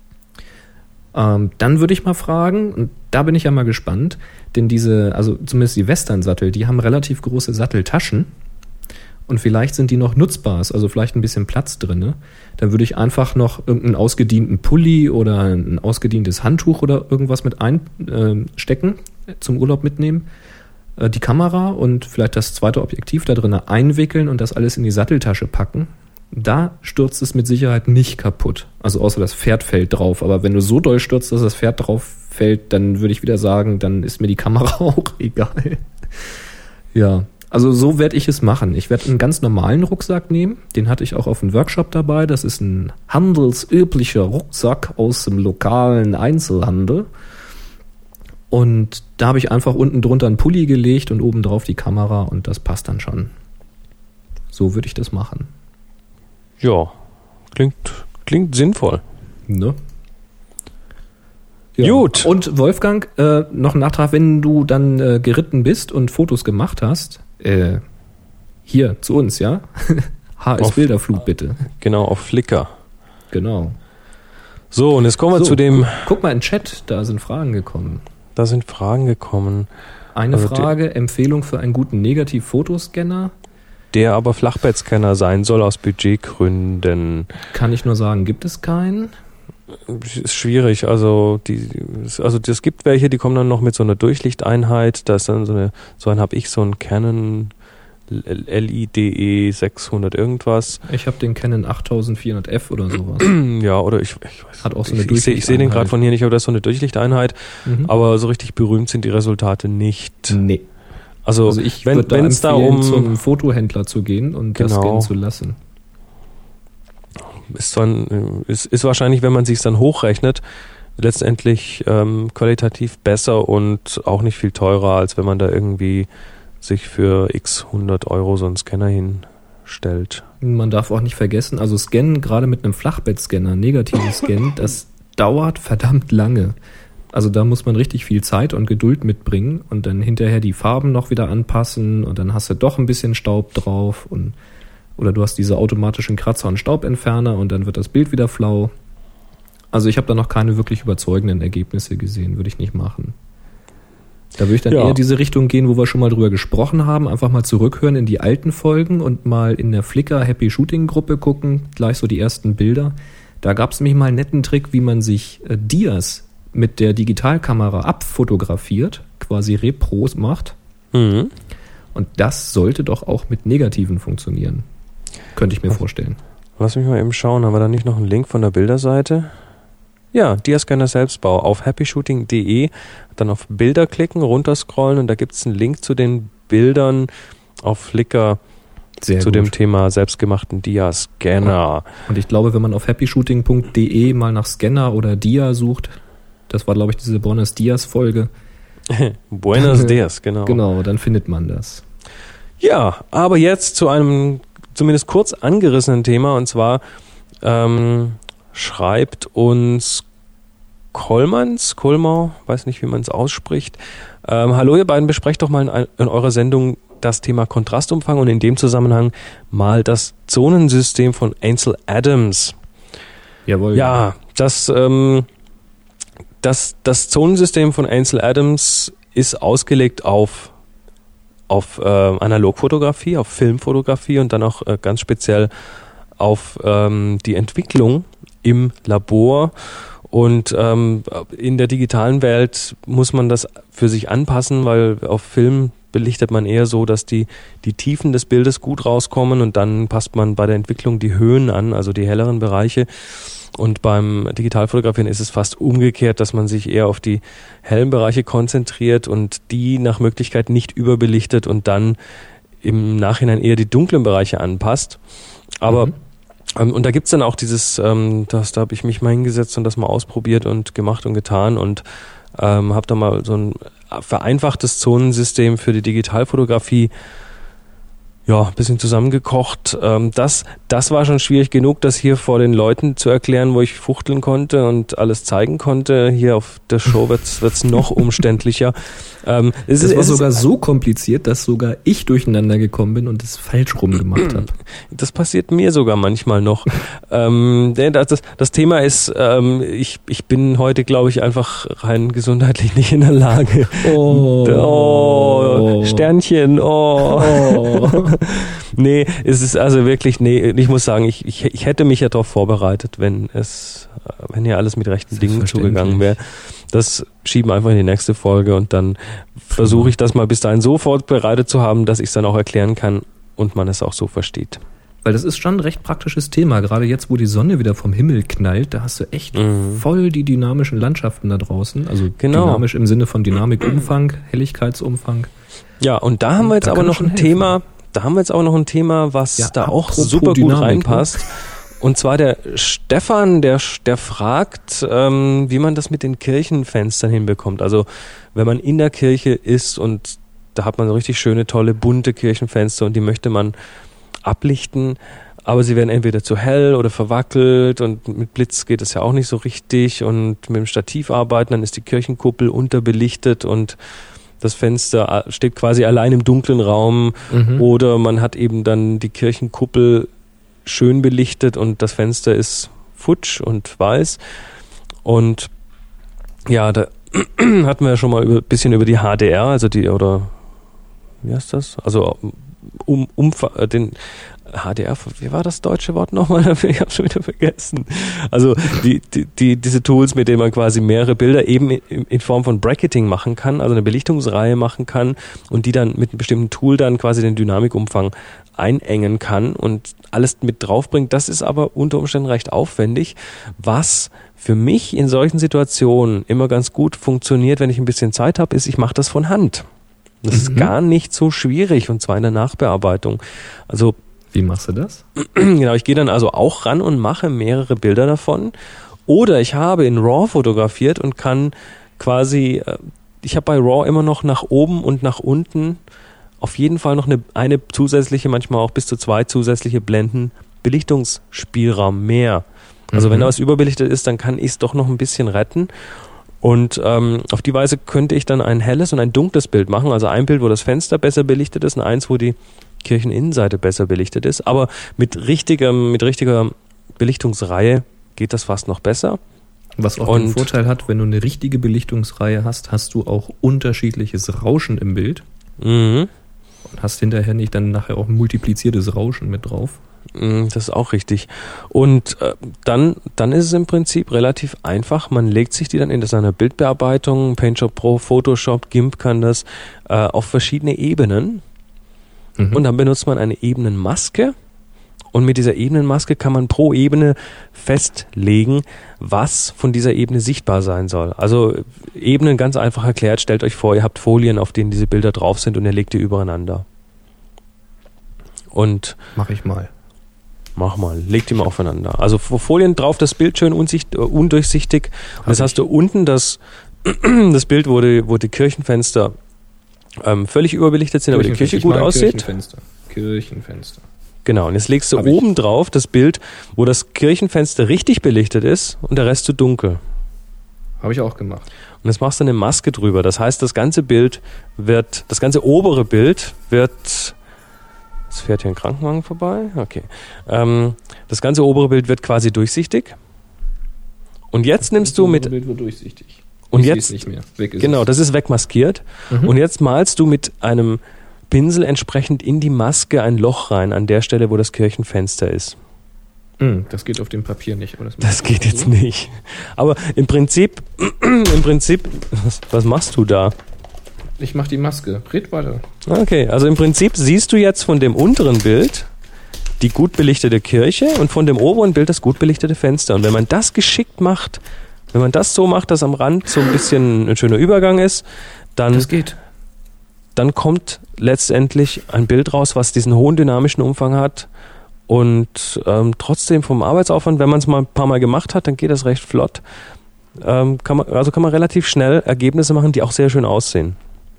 Ähm, dann würde ich mal fragen, und da bin ich ja mal gespannt, denn diese, also zumindest die Western-Sattel, die haben relativ große Satteltaschen. Und vielleicht sind die noch nutzbar, also vielleicht ein bisschen Platz drin. Ne? Dann würde ich einfach noch irgendeinen ausgedienten Pulli oder ein ausgedientes Handtuch oder irgendwas mit einstecken, äh, zum Urlaub mitnehmen, äh, die Kamera und vielleicht das zweite Objektiv da drin einwickeln und das alles in die Satteltasche packen. Da stürzt es mit Sicherheit nicht kaputt. Also außer das Pferd fällt drauf. Aber wenn du so doll stürzt, dass das Pferd drauf fällt, dann würde ich wieder sagen, dann ist mir die Kamera auch egal. Ja. Also so werde ich es machen. Ich werde einen ganz normalen Rucksack nehmen. Den hatte ich auch auf dem Workshop dabei. Das ist ein handelsüblicher Rucksack aus dem lokalen Einzelhandel. Und da habe ich einfach unten drunter einen Pulli gelegt und oben drauf die Kamera und das passt dann schon. So würde ich das machen. Ja, klingt, klingt sinnvoll. Ne? Ja. Gut. Und Wolfgang, äh, noch ein Nachtrag, wenn du dann äh, geritten bist und Fotos gemacht hast, äh, hier zu uns, ja? H S Bilderflut bitte. Genau, auf Flickr. Genau. So, und jetzt kommen wir so, zu dem... Guck, guck mal in den Chat, da sind Fragen gekommen. Da sind Fragen gekommen. Eine also Frage, der, Empfehlung für einen guten Negativ-Fotoscanner. Der aber Flachbettscanner sein soll aus Budgetgründen. Kann ich nur sagen, gibt es keinen? Ist schwierig, also die, also es gibt welche, die kommen dann noch mit so einer Durchlichteinheit, da ist dann so eine, so einen habe ich, so einen Canon L I D E sechshundert irgendwas. Ich habe den Canon achttausendvierhundert F oder sowas. Ja, oder ich, ich weiß Hat auch so eine ich, ich sehe ich seh den gerade von hier nicht, aber das ist so eine Durchlichteinheit, mhm. aber so richtig berühmt sind die Resultate nicht. Nee. Also, also ich wenn würde da es da um zum Fotohändler zu gehen und genau. das scannen zu lassen. Ist, dann, ist, ist wahrscheinlich, wenn man sich dann hochrechnet, letztendlich ähm, qualitativ besser und auch nicht viel teurer, als wenn man da irgendwie sich für x hundert Euro so einen Scanner hinstellt. Man darf auch nicht vergessen, also Scannen, gerade mit einem Flachbettscanner, negativen Scan, das dauert verdammt lange. Also da muss man richtig viel Zeit und Geduld mitbringen und dann hinterher die Farben noch wieder anpassen und dann hast du doch ein bisschen Staub drauf und oder du hast diese automatischen Kratzer- und Staubentferner und dann wird das Bild wieder flau. Also ich habe da noch keine wirklich überzeugenden Ergebnisse gesehen, würde ich nicht machen. Da würde ich dann ja. eher diese Richtung gehen, wo wir schon mal drüber gesprochen haben, einfach mal zurückhören in die alten Folgen und mal in der Flickr Happy Shooting Gruppe gucken, gleich so die ersten Bilder. Da gab es nämlich mal einen netten Trick, wie man sich äh, Dias mit der Digitalkamera abfotografiert, quasi Repros macht. Mhm. Und das sollte doch auch mit Negativen funktionieren. Könnte ich mir vorstellen. Lass mich mal eben schauen, haben wir da nicht noch einen Link von der Bilderseite? Ja, Diascanner Selbstbau auf happy shooting punkt de, dann auf Bilder klicken, runterscrollen und da gibt es einen Link zu den Bildern auf Flickr Sehr zu gut. dem Thema selbstgemachten Dia-Scanner. Und ich glaube, wenn man auf happy shooting punkt de mal nach Scanner oder Dia sucht, das war, glaube ich, diese Buenos Dias-Folge. Buenos Dias, genau. Genau, dann findet man das. Ja, aber jetzt zu einem zumindest kurz angerissenen Thema, und zwar ähm, schreibt uns Kollmanns, Kollmau, weiß nicht, wie man es ausspricht. Ähm, hallo ihr beiden, besprecht doch mal in, in eurer Sendung das Thema Kontrastumfang und in dem Zusammenhang mal das Zonensystem von Ansel Adams. Jawohl. Ja, das, ähm, das, das Zonensystem von Ansel Adams ist ausgelegt auf auf äh, Analogfotografie, auf Filmfotografie und dann auch äh, ganz speziell auf ähm, die Entwicklung im Labor. Und ähm, in der digitalen Welt muss man das für sich anpassen, weil auf Film belichtet man eher so, dass die, die Tiefen des Bildes gut rauskommen und dann passt man bei der Entwicklung die Höhen an, also die helleren Bereiche. Und beim Digitalfotografieren ist es fast umgekehrt, dass man sich eher auf die hellen Bereiche konzentriert und die nach Möglichkeit nicht überbelichtet und dann im Nachhinein eher die dunklen Bereiche anpasst. Aber mhm. ähm, und da gibt's dann auch dieses, ähm, das, da habe ich mich mal hingesetzt und das mal ausprobiert und gemacht und getan und ähm, habe da mal so ein vereinfachtes Zonensystem für die Digitalfotografie ja, ein bisschen zusammengekocht. Ähm, das, das war schon schwierig genug, das hier vor den Leuten zu erklären, wo ich fuchteln konnte und alles zeigen konnte. Hier auf der Show wird's, wird's noch umständlicher. Ähm, es das ist, war es sogar ist, so kompliziert, dass sogar ich durcheinander gekommen bin und es falsch rum gemacht habe. Das passiert mir sogar manchmal noch. ähm, das, das Thema ist, ähm, ich, ich bin heute, glaube ich, einfach rein gesundheitlich nicht in der Lage. Oh, oh Sternchen, oh. oh. Nee, es ist also wirklich, nee, ich muss sagen, ich, ich, ich hätte mich ja darauf vorbereitet, wenn es, wenn hier alles mit rechten Dingen zugegangen wäre. Das schieben wir einfach in die nächste Folge und dann versuche ich das mal bis dahin so vorbereitet zu haben, dass ich es dann auch erklären kann und man es auch so versteht. Weil das ist schon ein recht praktisches Thema, gerade jetzt, wo die Sonne wieder vom Himmel knallt, da hast du echt mhm. voll die dynamischen Landschaften da draußen, also genau. Dynamisch im Sinne von Dynamikumfang, Helligkeitsumfang. Ja, und da haben wir jetzt da aber noch ein helfen. Thema, da haben wir jetzt auch noch ein Thema, was ja, da auch super gut Dynamik, reinpasst. Und zwar der Stefan, der, der fragt, ähm, wie man das mit den Kirchenfenstern hinbekommt. Also wenn man in der Kirche ist und da hat man so richtig schöne, tolle, bunte Kirchenfenster und die möchte man ablichten, aber sie werden entweder zu hell oder verwackelt und mit Blitz geht das ja auch nicht so richtig und mit dem Stativ arbeiten, dann ist die Kirchenkuppel unterbelichtet und das Fenster steht quasi allein im dunklen Raum mhm. oder man hat eben dann die Kirchenkuppel schön belichtet und das Fenster ist futsch und weiß. Und ja, da hatten wir ja schon mal ein bisschen über die H D R, also die, oder wie heißt das? Also um, um den H D R, wie war das deutsche Wort nochmal? Ich habe schon wieder vergessen. Also die, die, die, diese Tools, mit denen man quasi mehrere Bilder eben in, in Form von Bracketing machen kann, also eine Belichtungsreihe machen kann und die dann mit einem bestimmten Tool dann quasi den Dynamikumfang einengen kann und alles mit draufbringt. Das ist aber unter Umständen recht aufwendig, was für mich in solchen Situationen immer ganz gut funktioniert, wenn ich ein bisschen Zeit habe, ist, ich mache das von Hand. Das mhm. ist gar nicht so schwierig und zwar in der Nachbearbeitung. Also wie machst du das? Genau, ich gehe dann also auch ran und mache mehrere Bilder davon. Oder ich habe in RAW fotografiert und kann quasi, ich habe bei RAW immer noch nach oben und nach unten auf jeden Fall noch eine, eine zusätzliche, manchmal auch bis zu zwei zusätzliche Blenden Belichtungsspielraum mehr. Also mhm. wenn da was überbelichtet ist, dann kann ich es doch noch ein bisschen retten. Und ähm, auf die Weise könnte ich dann ein helles und ein dunkles Bild machen. Also ein Bild, wo das Fenster besser belichtet ist und eins, wo die Kircheninnenseite besser belichtet ist. Aber mit richtigem, mit richtiger Belichtungsreihe geht das fast noch besser. Was auch und den Vorteil hat, wenn du eine richtige Belichtungsreihe hast, hast du auch unterschiedliches Rauschen im Bild. Mhm. Und hast hinterher nicht dann nachher auch ein multipliziertes Rauschen mit drauf. Das ist auch richtig. Und äh, dann, dann ist es im Prinzip relativ einfach. Man legt sich die dann in seiner Bildbearbeitung, PaintShop Pro, Photoshop, GIMP kann das, äh, auf verschiedene Ebenen. Mhm. Und dann benutzt man eine Ebenenmaske. Und mit dieser Ebenenmaske kann man pro Ebene festlegen, was von dieser Ebene sichtbar sein soll. Also Ebenen ganz einfach erklärt. Stellt euch vor, ihr habt Folien, auf denen diese Bilder drauf sind und ihr legt die übereinander. Und mach ich mal. Mach mal, leg die mal aufeinander. Also Folien drauf, das Bild schön unsicht, uh, undurchsichtig. Und jetzt hast du unten das, das Bild, wo die, wo die Kirchenfenster ähm, völlig überbelichtet sind, aber die Kirche gut aussieht. Kirchenfenster. Kirchenfenster. Genau, und jetzt legst du Hab oben ich. drauf das Bild, wo das Kirchenfenster richtig belichtet ist und der Rest zu dunkel. Habe ich auch gemacht. Und jetzt machst du eine Maske drüber. Das heißt, das ganze Bild wird, das ganze obere Bild wird... Jetzt fährt hier ein Krankenwagen vorbei. Okay. Ähm, das ganze obere Bild wird quasi durchsichtig. Und jetzt das nimmst du mit. Das Bild wird durchsichtig. Und ich jetzt nicht mehr. Weg ist genau, es. Das ist wegmaskiert. Mhm. Und jetzt malst du mit einem Pinsel entsprechend in die Maske ein Loch rein an der Stelle, wo das Kirchenfenster ist. Das geht auf dem Papier nicht. Oder? Das, das geht jetzt nicht. Aber im Prinzip, im Prinzip, was, was machst du da? Ich mach die Maske. Red weiter. Okay, also im Prinzip siehst du jetzt von dem unteren Bild die gut belichtete Kirche und von dem oberen Bild das gut belichtete Fenster. Und wenn man das geschickt macht, wenn man das so macht, dass am Rand so ein bisschen ein schöner Übergang ist, dann, das geht. dann kommt letztendlich ein Bild raus, was diesen hohen dynamischen Umfang hat. Und ähm, trotzdem vom Arbeitsaufwand, wenn man es mal ein paar Mal gemacht hat, dann geht das recht flott. Ähm, kann man, also kann man relativ schnell Ergebnisse machen, die auch sehr schön aussehen.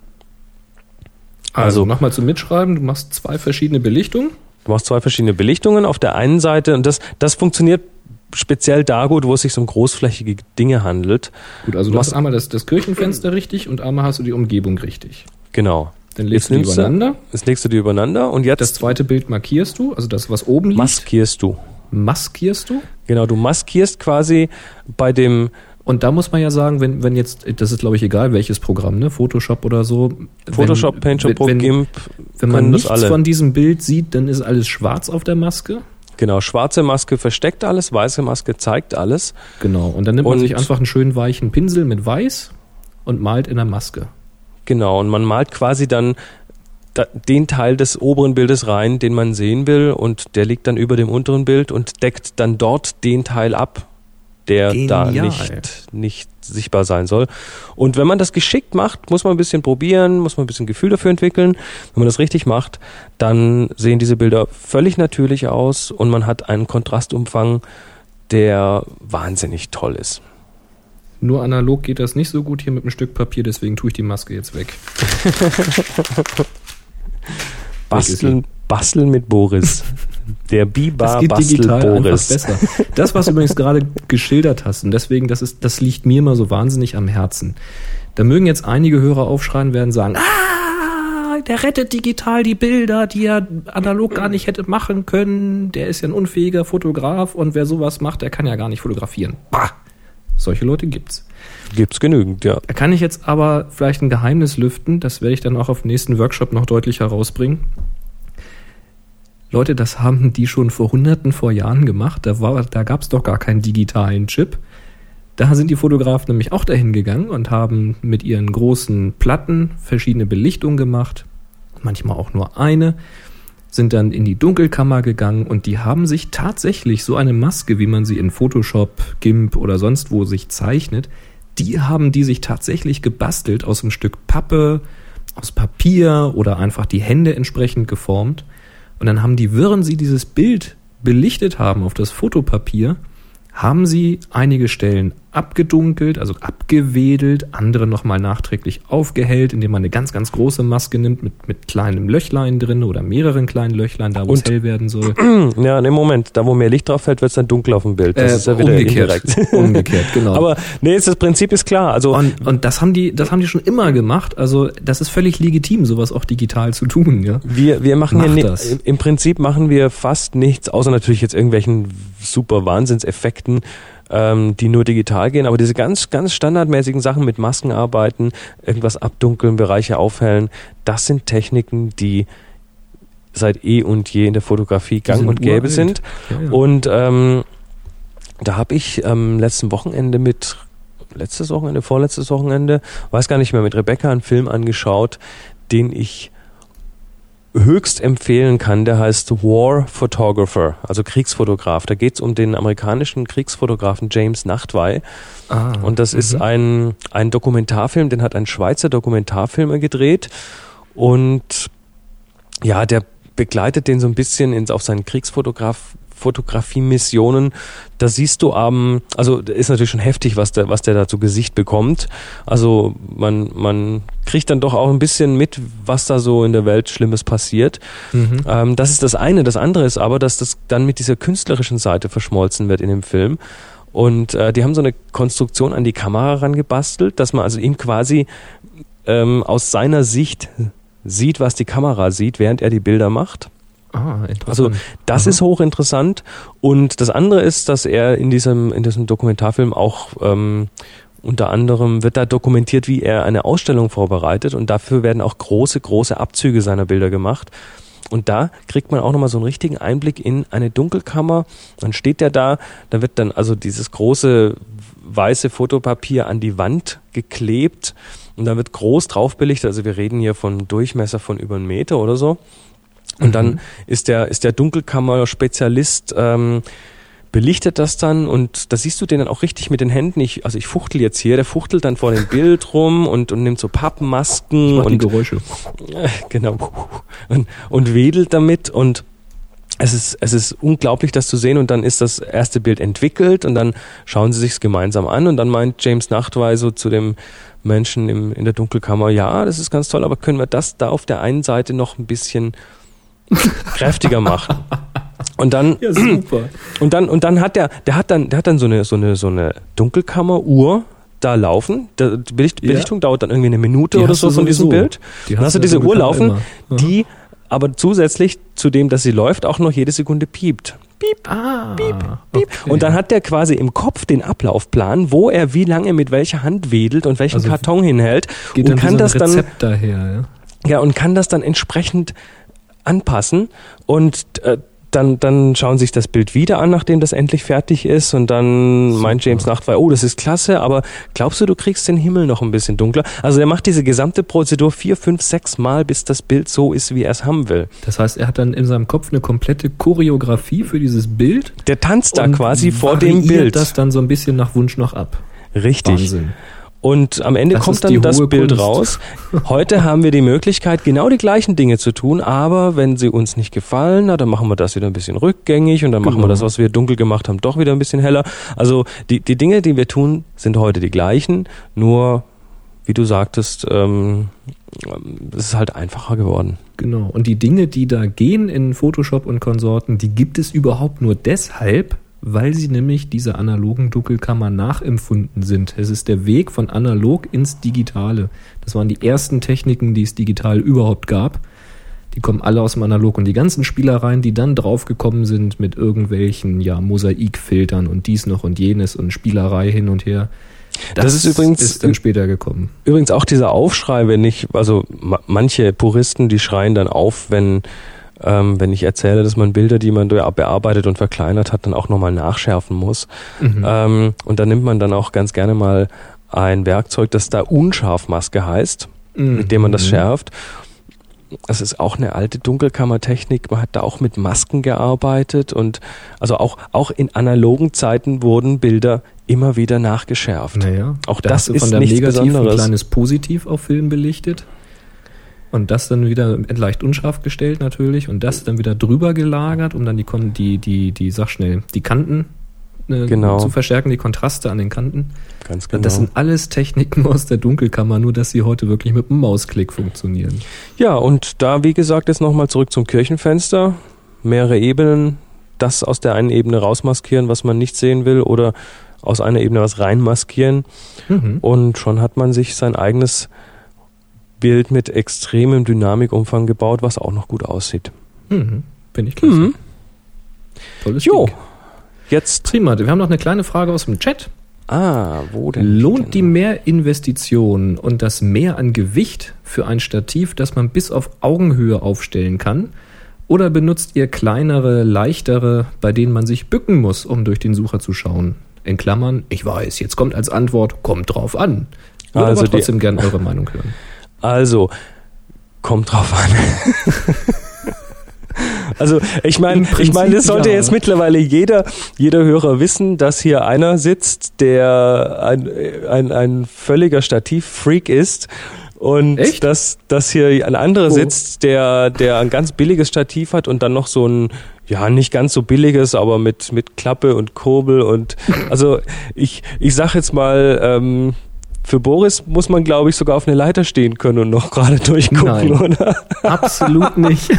Also, also nochmal zum Mitschreiben, du machst zwei verschiedene Belichtungen. Du machst zwei verschiedene Belichtungen auf der einen Seite und das, das funktioniert speziell da gut, wo es sich um großflächige Dinge handelt. Gut, also du, du hast einmal das, das Kirchenfenster richtig und einmal hast du die Umgebung richtig. Genau. Dann legst du die übereinander. Jetzt legst du die übereinander und jetzt... Das zweite Bild markierst du, also das, was oben liegt. Maskierst du. Maskierst du? Genau, du maskierst quasi bei dem... Und da muss man ja sagen, wenn, wenn jetzt, das ist glaube ich egal, welches Programm, ne, Photoshop oder so. Photoshop, wenn, PaintShop Pro, wenn, GIMP. Wenn man nichts alle. von diesem Bild sieht, dann ist alles schwarz auf der Maske. Genau, schwarze Maske versteckt alles, weiße Maske zeigt alles. Genau, und dann nimmt und man sich einfach einen schönen weichen Pinsel mit weiß und malt in der Maske. Genau, und man malt quasi dann den Teil des oberen Bildes rein, den man sehen will, und der liegt dann über dem unteren Bild und deckt dann dort den Teil ab, der Genial. da nicht, nicht sichtbar sein soll. Und wenn man das geschickt macht, muss man ein bisschen probieren, muss man ein bisschen Gefühl dafür entwickeln. Wenn man das richtig macht, dann sehen diese Bilder völlig natürlich aus und man hat einen Kontrastumfang, der wahnsinnig toll ist. Nur analog geht das nicht so gut hier mit einem Stück Papier, deswegen tue ich die Maske jetzt weg. Basteln, basteln mit Boris. Der Biber Bastel Boris. Besser. Das, was du übrigens gerade geschildert hast, und deswegen, das ist, das liegt mir immer so wahnsinnig am Herzen. Da mögen jetzt einige Hörer aufschreien werden, sagen, ah, der rettet digital die Bilder, die er analog gar nicht hätte machen können. Der ist ja ein unfähiger Fotograf und wer sowas macht, der kann ja gar nicht fotografieren. Bah! Solche Leute gibt's. Gibt's genügend, ja. Da kann ich jetzt aber vielleicht ein Geheimnis lüften, das werde ich dann auch auf dem nächsten Workshop noch deutlich herausbringen. Leute, das haben die schon vor Hunderten vor Jahren gemacht. Da war, da gab's doch gar keinen digitalen Chip. Da sind die Fotografen nämlich auch dahin gegangen und haben mit ihren großen Platten verschiedene Belichtungen gemacht. Manchmal auch nur eine. Sind dann in die Dunkelkammer gegangen und die haben sich tatsächlich so eine Maske, wie man sie in Photoshop, GIMP oder sonst wo sich zeichnet, die haben die sich tatsächlich gebastelt aus einem Stück Pappe, aus Papier oder einfach die Hände entsprechend geformt. Und dann haben die, während sie dieses Bild belichtet haben auf das Fotopapier, haben sie einige Stellen abgedunkelt, also abgewedelt, andere nochmal nachträglich aufgehellt, indem man eine ganz, ganz große Maske nimmt mit, mit kleinem Löchlein drin oder mehreren kleinen Löchlein, da wo es hell werden soll. Ja, im Moment, da wo mehr Licht drauf fällt, wird es dann dunkel auf dem Bild. Das äh, ist ja wieder umgekehrt. indirekt. Umgekehrt, genau. Aber nee, das Prinzip ist klar. Also und, und das haben die, das haben die schon immer gemacht. Also das ist völlig legitim, sowas auch digital zu tun. Ja. Wir, wir machen Mach ja das. nicht, im Prinzip machen wir fast nichts, außer natürlich jetzt irgendwelchen super Wahnsinnseffekten, ähm, die nur digital gehen. Aber diese ganz, ganz standardmäßigen Sachen mit Masken arbeiten, irgendwas abdunkeln, Bereiche aufhellen, das sind Techniken, die seit eh und je in der Fotografie gang und gäbe sind. Ja, ja. Und ähm, da habe ich am ähm, letzten Wochenende mit, letztes Wochenende, vorletztes Wochenende, weiß gar nicht mehr, mit Rebecca einen Film angeschaut, den ich höchst empfehlen kann, der heißt War Photographer, also Kriegsfotograf. Da geht es um den amerikanischen Kriegsfotografen James Nachtwey. Ah, und das mhm. ist ein, ein Dokumentarfilm, den hat ein Schweizer Dokumentarfilmer gedreht. Und ja, der begleitet den so ein bisschen ins, auf seinen Kriegsfotograf Fotografie-Missionen. Da siehst du am, also ist natürlich schon heftig, was der, was der da zu Gesicht bekommt. Also man, man kriegt dann doch auch ein bisschen mit, was da so in der Welt Schlimmes passiert. Mhm. Ähm, das ist das eine. Das andere ist aber, dass das dann mit dieser künstlerischen Seite verschmolzen wird in dem Film. Und äh, die haben so eine Konstruktion an die Kamera rangebastelt, dass man also ihm quasi ähm, aus seiner Sicht sieht, was die Kamera sieht, während er die Bilder macht. Ah, interessant. Also das Aha. ist hochinteressant. Und das andere ist, dass er in diesem in diesem Dokumentarfilm auch ähm, unter anderem wird da dokumentiert, wie er eine Ausstellung vorbereitet, und dafür werden auch große, große Abzüge seiner Bilder gemacht. Und da kriegt man auch nochmal so einen richtigen Einblick in eine Dunkelkammer. Dann steht der da, da wird dann also dieses große weiße Fotopapier an die Wand geklebt und da wird groß drauf belichtet. Also wir reden hier von Durchmesser von über einen Meter oder so. Und dann mhm. ist der ist der Dunkelkammer-Spezialist, ähm, belichtet das dann, und da siehst du den dann auch richtig mit den Händen. Ich, also ich fuchtel jetzt hier, der fuchtelt dann vor dem Bild rum und, und nimmt so Pappmasken und die Geräusche. Äh, genau und, und wedelt damit, und es ist es ist unglaublich, das zu sehen. Und dann ist das erste Bild entwickelt und dann schauen sie sich's gemeinsam an, und dann meint James Nachtwey so zu dem Menschen im, in der Dunkelkammer: Ja, das ist ganz toll, aber können wir das da auf der einen Seite noch ein bisschen kräftiger machen? Und dann ja, super. und dann und dann hat der der hat dann der hat dann so eine so eine so eine Dunkelkammeruhr da laufen. Die Belicht, Belichtung ja. dauert dann irgendwie eine Minute die oder so von diesem Bild. Die dann hast du diese Uhr laufen, die aber zusätzlich zu dem, dass sie läuft, auch noch jede Sekunde piept. Piep, ah, piep, piep. Okay. Und dann hat der quasi im Kopf den Ablaufplan, wo er wie lange mit welcher Hand wedelt und welchen also Karton hinhält, geht und dann kann so das ein Rezept dann daher, ja? ja und kann das dann entsprechend anpassen. Und äh, dann, dann schauen sich das Bild wieder an, nachdem das endlich fertig ist und dann Super. meint James Nachtwey, oh, das ist klasse, aber glaubst du, du kriegst den Himmel noch ein bisschen dunkler? Also er macht diese gesamte Prozedur vier, fünf, sechs Mal, bis das Bild so ist, wie er es haben will. Das heißt, er hat dann in seinem Kopf eine komplette Choreografie für dieses Bild. Der tanzt da quasi vor dem Bild. Das dann so ein bisschen nach Wunsch noch ab. Richtig. Wahnsinn. Und am Ende das kommt dann das Bild Kunst. raus. Heute haben wir die Möglichkeit, genau die gleichen Dinge zu tun, aber wenn sie uns nicht gefallen, na, dann machen wir das wieder ein bisschen rückgängig und dann genau. machen wir das, was wir dunkel gemacht haben, doch wieder ein bisschen heller. Also die, die Dinge, die wir tun, sind heute die gleichen, nur, wie du sagtest, ähm, es ist halt einfacher geworden. Genau. Und die Dinge, die da gehen in Photoshop und Konsorten, die gibt es überhaupt nur deshalb, weil sie nämlich dieser analogen Dunkelkammer nachempfunden sind. Es ist der Weg von analog ins Digitale. Das waren die ersten Techniken, die es digital überhaupt gab. Die kommen alle aus dem Analog. Und die ganzen Spielereien, die dann draufgekommen sind mit irgendwelchen ja, Mosaikfiltern und dies noch und jenes und Spielerei hin und her, das, das ist übrigens ist dann später gekommen. Übrigens auch dieser Aufschrei, wenn ich, also manche Puristen, die schreien dann auf, wenn Ähm, wenn ich erzähle, dass man Bilder, die man bearbeitet und verkleinert hat, dann auch nochmal nachschärfen muss. Mhm. Ähm, und da nimmt man dann auch ganz gerne mal ein Werkzeug, das da Unscharfmaske heißt, mhm. mit dem man das schärft. Das ist auch eine alte Dunkelkammertechnik. Man hat da auch mit Masken gearbeitet und also auch, auch in analogen Zeiten wurden Bilder immer wieder nachgeschärft. Naja, auch da das ist von der nichts Negativ Besonderes. Ein kleines Positiv auf Film belichtet. Und das dann wieder leicht unscharf gestellt natürlich und das dann wieder drüber gelagert, um dann die, die, die, die sag schnell, die Kanten äh, genau. zu verstärken, die Kontraste an den Kanten. Ganz genau. Das sind alles Techniken aus der Dunkelkammer, nur dass sie heute wirklich mit einem Mausklick funktionieren. Ja, und da, wie gesagt, jetzt nochmal zurück zum Kirchenfenster. Mehrere Ebenen, das aus der einen Ebene rausmaskieren, was man nicht sehen will, oder aus einer Ebene was reinmaskieren. Mhm. Und schon hat man sich sein eigenes Bild mit extremem Dynamikumfang gebaut, was auch noch gut aussieht. Mhm. Bin ich klasse. Mhm. Tolles Jo, Ding. jetzt. Prima, wir haben noch eine kleine Frage aus dem Chat. Ah, wo denn? Lohnt die Mehrinvestition und das Mehr an Gewicht für ein Stativ, das man bis auf Augenhöhe aufstellen kann? Oder benutzt ihr kleinere, leichtere, bei denen man sich bücken muss, um durch den Sucher zu schauen? In Klammern, ich weiß, jetzt kommt als Antwort, kommt drauf an. Ich würde also aber trotzdem die, gerne eure Meinung hören. Also, kommt drauf an. Also ich meine, ich meine, das sollte ja. jetzt mittlerweile jeder, jeder Hörer wissen, dass hier einer sitzt, der ein, ein, ein völliger Stativfreak ist. Und Echt? dass, dass hier ein anderer oh. sitzt, der, der ein ganz billiges Stativ hat und dann noch so ein, ja, nicht ganz so billiges, aber mit, mit Klappe und Kurbel und, also ich, ich sag jetzt mal, ähm, für Boris muss man, glaube ich, sogar auf eine Leiter stehen können und noch gerade durchgucken, Nein, oder? Absolut nicht.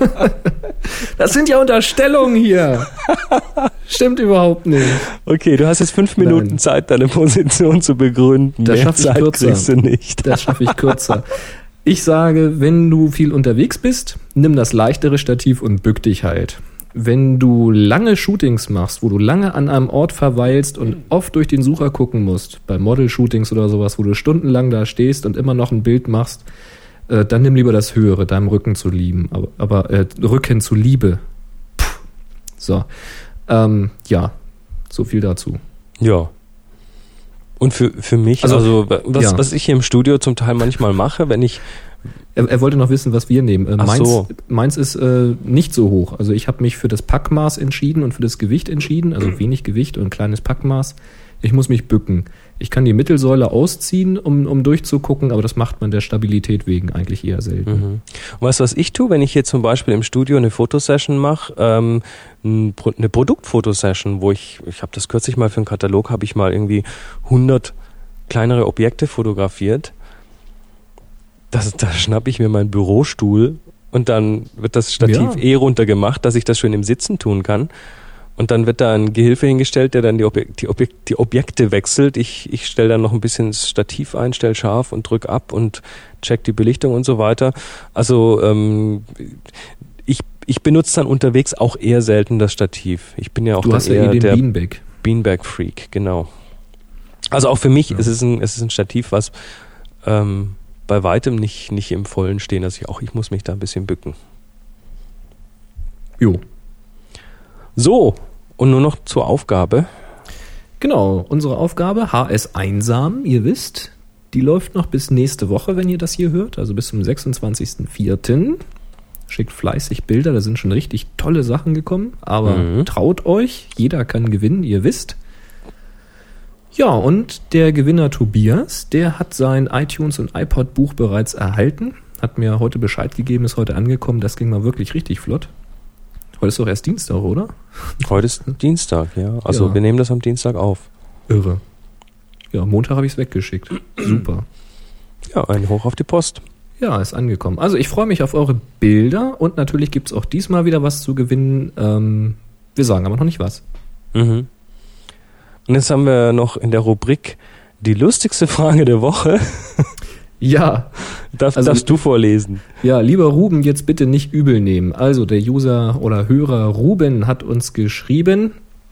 Das sind ja Unterstellungen hier. Stimmt überhaupt nicht. Okay, du hast jetzt fünf Minuten Nein. Zeit, deine Position zu begründen. Das Mehr schaffe ich Zeit kürzer. kriegst du nicht. Das schaffe ich kürzer. Ich sage, wenn du viel unterwegs bist, nimm das leichtere Stativ und bück dich halt. Wenn du lange Shootings machst, wo du lange an einem Ort verweilst und oft durch den Sucher gucken musst, bei Model-Shootings oder sowas, wo du stundenlang da stehst und immer noch ein Bild machst, äh, dann nimm lieber das Höhere, deinem Rücken zu lieben. Aber, aber äh, Rücken zu Liebe. Puh. So. Ähm, ja, so viel dazu. Ja. Und für, für mich, also, also was, ja. was ich hier im Studio zum Teil manchmal mache, wenn ich Er, er wollte noch wissen, was wir nehmen. Äh, meins, so. meins ist äh, nicht so hoch. Also ich habe mich für das Packmaß entschieden und für das Gewicht entschieden. Also wenig Gewicht und ein kleines Packmaß. Ich muss mich bücken. Ich kann die Mittelsäule ausziehen, um, um durchzugucken, aber das macht man der Stabilität wegen eigentlich eher selten. Mhm. Und weißt du, was ich tue, wenn ich hier zum Beispiel im Studio eine Fotosession mache, ähm, eine Produktfotosession, wo ich, ich habe das kürzlich mal für einen Katalog, habe ich mal irgendwie hundert kleinere Objekte fotografiert. Das, da schnappe ich mir meinen Bürostuhl und dann wird das Stativ ja. eh runtergemacht, dass ich das schön im Sitzen tun kann. Und dann wird da ein Gehilfe hingestellt, der dann die, Objek- die, Objek- die Objekte wechselt. Ich, ich stelle dann noch ein bisschen das Stativ ein, stelle scharf und drück ab und check die Belichtung und so weiter. Also ähm, ich, ich benutze dann unterwegs auch eher selten das Stativ. Ich bin ja auch du dann hast eher ja eh den der Beanbag. Beanbag-Freak, genau. Also auch für mich ja. ist es ein, es ist ein Stativ, was ähm, bei weitem nicht, nicht im Vollen stehen. Also ich auch, ich muss mich da ein bisschen bücken. Jo. So, und nur noch zur Aufgabe. Genau, unsere Aufgabe, H S Einsam, ihr wisst, die läuft noch bis nächste Woche, wenn ihr das hier hört, also bis zum sechsundzwanzigsten vierten Schickt fleißig Bilder, da sind schon richtig tolle Sachen gekommen, aber mhm. traut euch, jeder kann gewinnen, ihr wisst. Ja, und der Gewinner Tobias, der hat sein iTunes- und iPod-Buch bereits erhalten, hat mir heute Bescheid gegeben, ist heute angekommen, das ging mal wirklich richtig flott. Heute ist doch erst Dienstag, oder? Heute ist Dienstag, ja. Also ja. wir nehmen das am Dienstag auf. Irre. Ja, Montag habe ich es weggeschickt. Super. Ja, ein Hoch auf die Post. Ja, ist angekommen. Also ich freue mich auf eure Bilder und natürlich gibt es auch diesmal wieder was zu gewinnen. Ähm, wir sagen aber noch nicht was. Mhm. Und jetzt haben wir noch in der Rubrik die lustigste Frage der Woche. Ja. Darf, also, darfst du vorlesen? Ja, lieber Ruben, jetzt bitte nicht übel nehmen. Also der User oder Hörer Ruben hat uns geschrieben: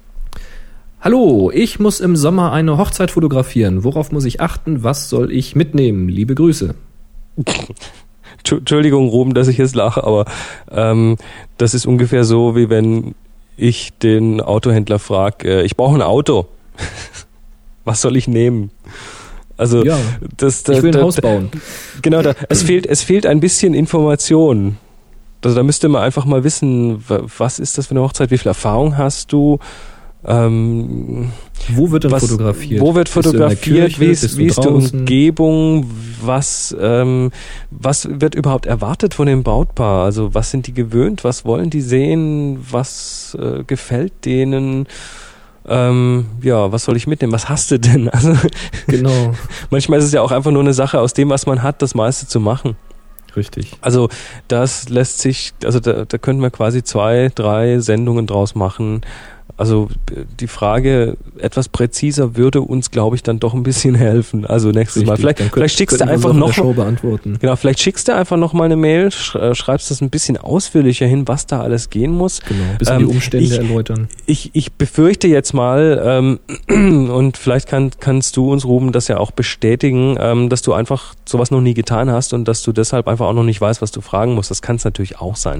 Hallo, ich muss im Sommer eine Hochzeit fotografieren. Worauf muss ich achten? Was soll ich mitnehmen? Liebe Grüße. Entschuldigung, Ruben, dass ich jetzt lache, aber ähm, das ist ungefähr so, wie wenn ich den Autohändler frage, äh, ich brauche ein Auto. Was soll ich nehmen? Also ja, das, da, ich will ein da, Haus bauen. Genau, da, es fehlt, es fehlt ein bisschen Information. Also da müsste man einfach mal wissen, was ist das für eine Hochzeit, wie viel Erfahrung hast du? Ähm, wo wird denn was, fotografiert? Wo wird fotografiert? Wie ist, wie ist die draußen? Umgebung? Was, ähm, was wird überhaupt erwartet von dem Brautpaar? Also was sind die gewöhnt? Was wollen die sehen? Was äh, gefällt denen? Ähm, ja, was soll ich mitnehmen? Was hast du denn? Also genau. Manchmal ist es ja auch einfach nur eine Sache, aus dem, was man hat, das meiste zu machen. Richtig. Also das lässt sich, also da, da könnten wir quasi zwei, drei Sendungen draus machen. Also die Frage etwas präziser würde uns, glaube ich, dann doch ein bisschen helfen. Also nächstes Richtig, Mal. Vielleicht, könnt, vielleicht schickst du einfach noch Show beantworten. Genau, vielleicht schickst du einfach noch mal eine Mail, schreibst das ein bisschen ausführlicher hin, was da alles gehen muss. Genau, ein bisschen ähm, die Umstände ich, erläutern. Ich, ich befürchte jetzt mal, ähm, und vielleicht kann, kannst du uns, Ruben, das ja auch bestätigen, ähm, dass du einfach sowas noch nie getan hast und dass du deshalb einfach auch noch nicht weißt, was du fragen musst. Das kann es natürlich auch sein.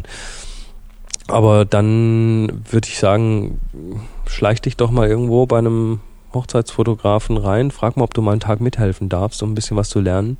Aber dann würde ich sagen, schleich dich doch mal irgendwo bei einem Hochzeitsfotografen rein, frag mal, ob du mal einen Tag mithelfen darfst, um ein bisschen was zu lernen.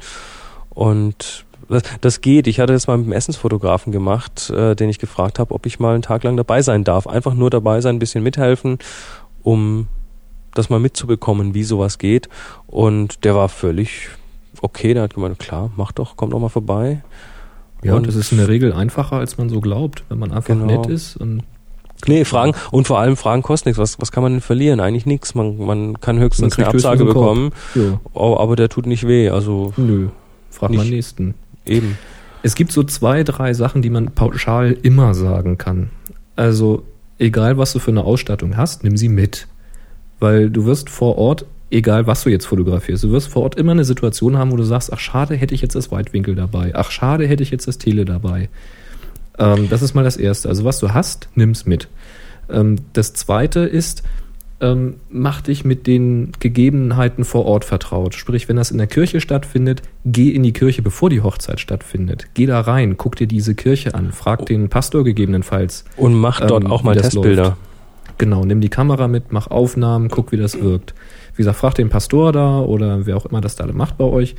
Und das, das geht. Ich hatte das mal mit einem Essensfotografen gemacht, äh, den ich gefragt habe, ob ich mal einen Tag lang dabei sein darf. Einfach nur dabei sein, ein bisschen mithelfen, um das mal mitzubekommen, wie sowas geht. Und der war völlig okay, der hat gemeint, klar, mach doch, komm doch mal vorbei. Ja, und das ist in der Regel einfacher, als man so glaubt, wenn man einfach genau. nett ist. Und nee, Fragen, und vor allem Fragen kosten nichts. Was, was kann man denn verlieren? Eigentlich nichts. Man, man kann höchstens man eine Absage bekommen, ja. oh, aber der tut nicht weh. Also nö, frag mal nächsten. Eben. Es gibt so zwei, drei Sachen, die man pauschal immer sagen kann. Also, egal was du für eine Ausstattung hast, nimm sie mit. Weil du wirst vor Ort, egal was du jetzt fotografierst, du wirst vor Ort immer eine Situation haben, wo du sagst, ach schade, hätte ich jetzt das Weitwinkel dabei. Ach schade, hätte ich jetzt das Tele dabei. Ähm, das ist mal das Erste. Also was du hast, nimm's mit. Ähm, das Zweite ist, ähm, mach dich mit den Gegebenheiten vor Ort vertraut. Sprich, wenn das in der Kirche stattfindet, geh in die Kirche, bevor die Hochzeit stattfindet. Geh da rein, guck dir diese Kirche an, frag den Pastor gegebenenfalls. Und mach dort ähm, auch mal Testbilder. Läuft. Genau, nimm die Kamera mit, mach Aufnahmen, guck, wie das wirkt. Wie gesagt, frag den Pastor da oder wer auch immer das da macht bei euch,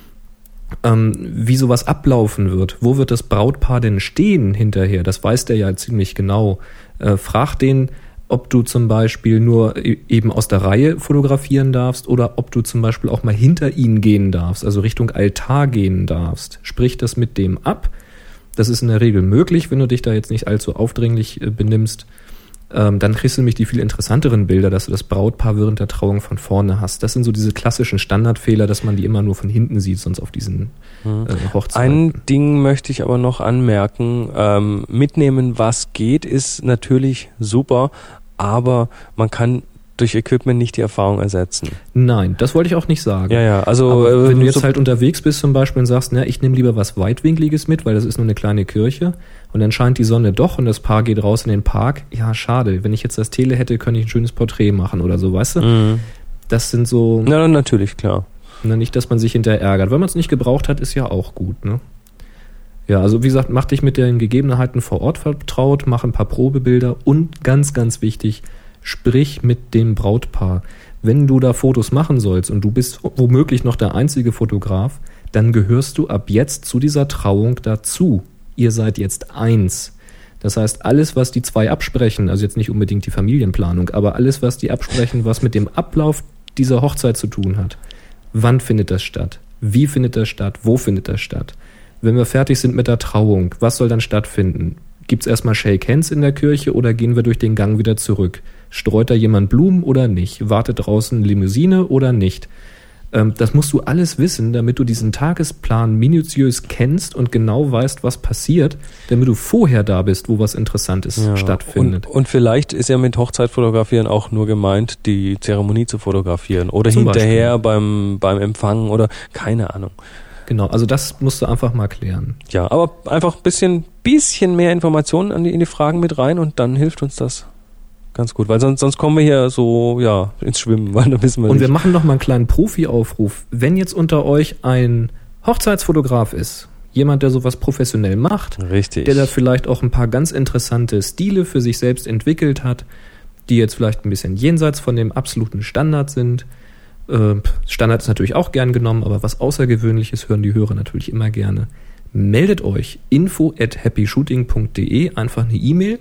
ähm, wie sowas ablaufen wird. Wo wird das Brautpaar denn stehen hinterher? Das weiß der ja ziemlich genau. Äh, frag den, ob du zum Beispiel nur eben aus der Reihe fotografieren darfst oder ob du zum Beispiel auch mal hinter ihn gehen darfst, also Richtung Altar gehen darfst. Sprich das mit dem ab. Das ist in der Regel möglich, wenn du dich da jetzt nicht allzu aufdringlich äh, benimmst. Ähm, dann kriegst du nämlich die viel interessanteren Bilder, dass du das Brautpaar während der Trauung von vorne hast. Das sind so diese klassischen Standardfehler, dass man die immer nur von hinten sieht, sonst auf diesen äh, Hochzeiten. Ein Ding möchte ich aber noch anmerken. Ähm, mitnehmen, was geht, ist natürlich super, aber man kann durch Equipment nicht die Erfahrung ersetzen. Nein, das wollte ich auch nicht sagen. Ja, ja, also aber wenn äh, du jetzt so halt unterwegs bist zum Beispiel und sagst, na, ich nehme lieber was Weitwinkliges mit, weil das ist nur eine kleine Kirche und dann scheint die Sonne doch und das Paar geht raus in den Park, ja, schade. Wenn ich jetzt das Tele hätte, könnte ich ein schönes Porträt machen oder so, weißt du? Mhm. Das sind so... Na, natürlich, klar. Na, nicht, dass man sich hinterher ärgert. Wenn man es nicht gebraucht hat, ist ja auch gut, ne? Ja, also wie gesagt, mach dich mit den Gegebenheiten vor Ort vertraut, mach ein paar Probebilder und ganz, ganz wichtig, sprich mit dem Brautpaar. Wenn du da Fotos machen sollst und du bist womöglich noch der einzige Fotograf, dann gehörst du ab jetzt zu dieser Trauung dazu. Ihr seid jetzt eins. Das heißt, alles, was die zwei absprechen, also jetzt nicht unbedingt die Familienplanung, aber alles, was die absprechen, was mit dem Ablauf dieser Hochzeit zu tun hat. Wann findet das statt? Wie findet das statt? Wo findet das statt? Wenn wir fertig sind mit der Trauung, was soll dann stattfinden? Gibt es erstmal Shake Hands in der Kirche oder gehen wir durch den Gang wieder zurück? Streut da jemand Blumen oder nicht? Wartet draußen Limousine oder nicht? Ähm, das musst du alles wissen, damit du diesen Tagesplan minutiös kennst und genau weißt, was passiert, damit du vorher da bist, wo was Interessantes ja, stattfindet. Und, und vielleicht ist ja mit Hochzeitfotografieren auch nur gemeint, die Zeremonie zu fotografieren oder Zum hinterher beim, beim Empfang oder keine Ahnung. Genau, also das musst du einfach mal klären. Ja, aber einfach ein bisschen, bisschen mehr Informationen an die, in die Fragen mit rein und dann hilft uns das ganz gut, weil sonst, sonst kommen wir hier so ja ins Schwimmen, weil da wissen wir Und nicht. wir machen noch mal einen kleinen Profi-Aufruf. Wenn jetzt unter euch ein Hochzeitsfotograf ist, jemand, der sowas professionell macht, Richtig. der da vielleicht auch ein paar ganz interessante Stile für sich selbst entwickelt hat, die jetzt vielleicht ein bisschen jenseits von dem absoluten Standard sind. Standard ist natürlich auch gern genommen, aber was Außergewöhnliches hören die Hörer natürlich immer gerne. Meldet euch info at happy shooting punkt de, einfach eine E-Mail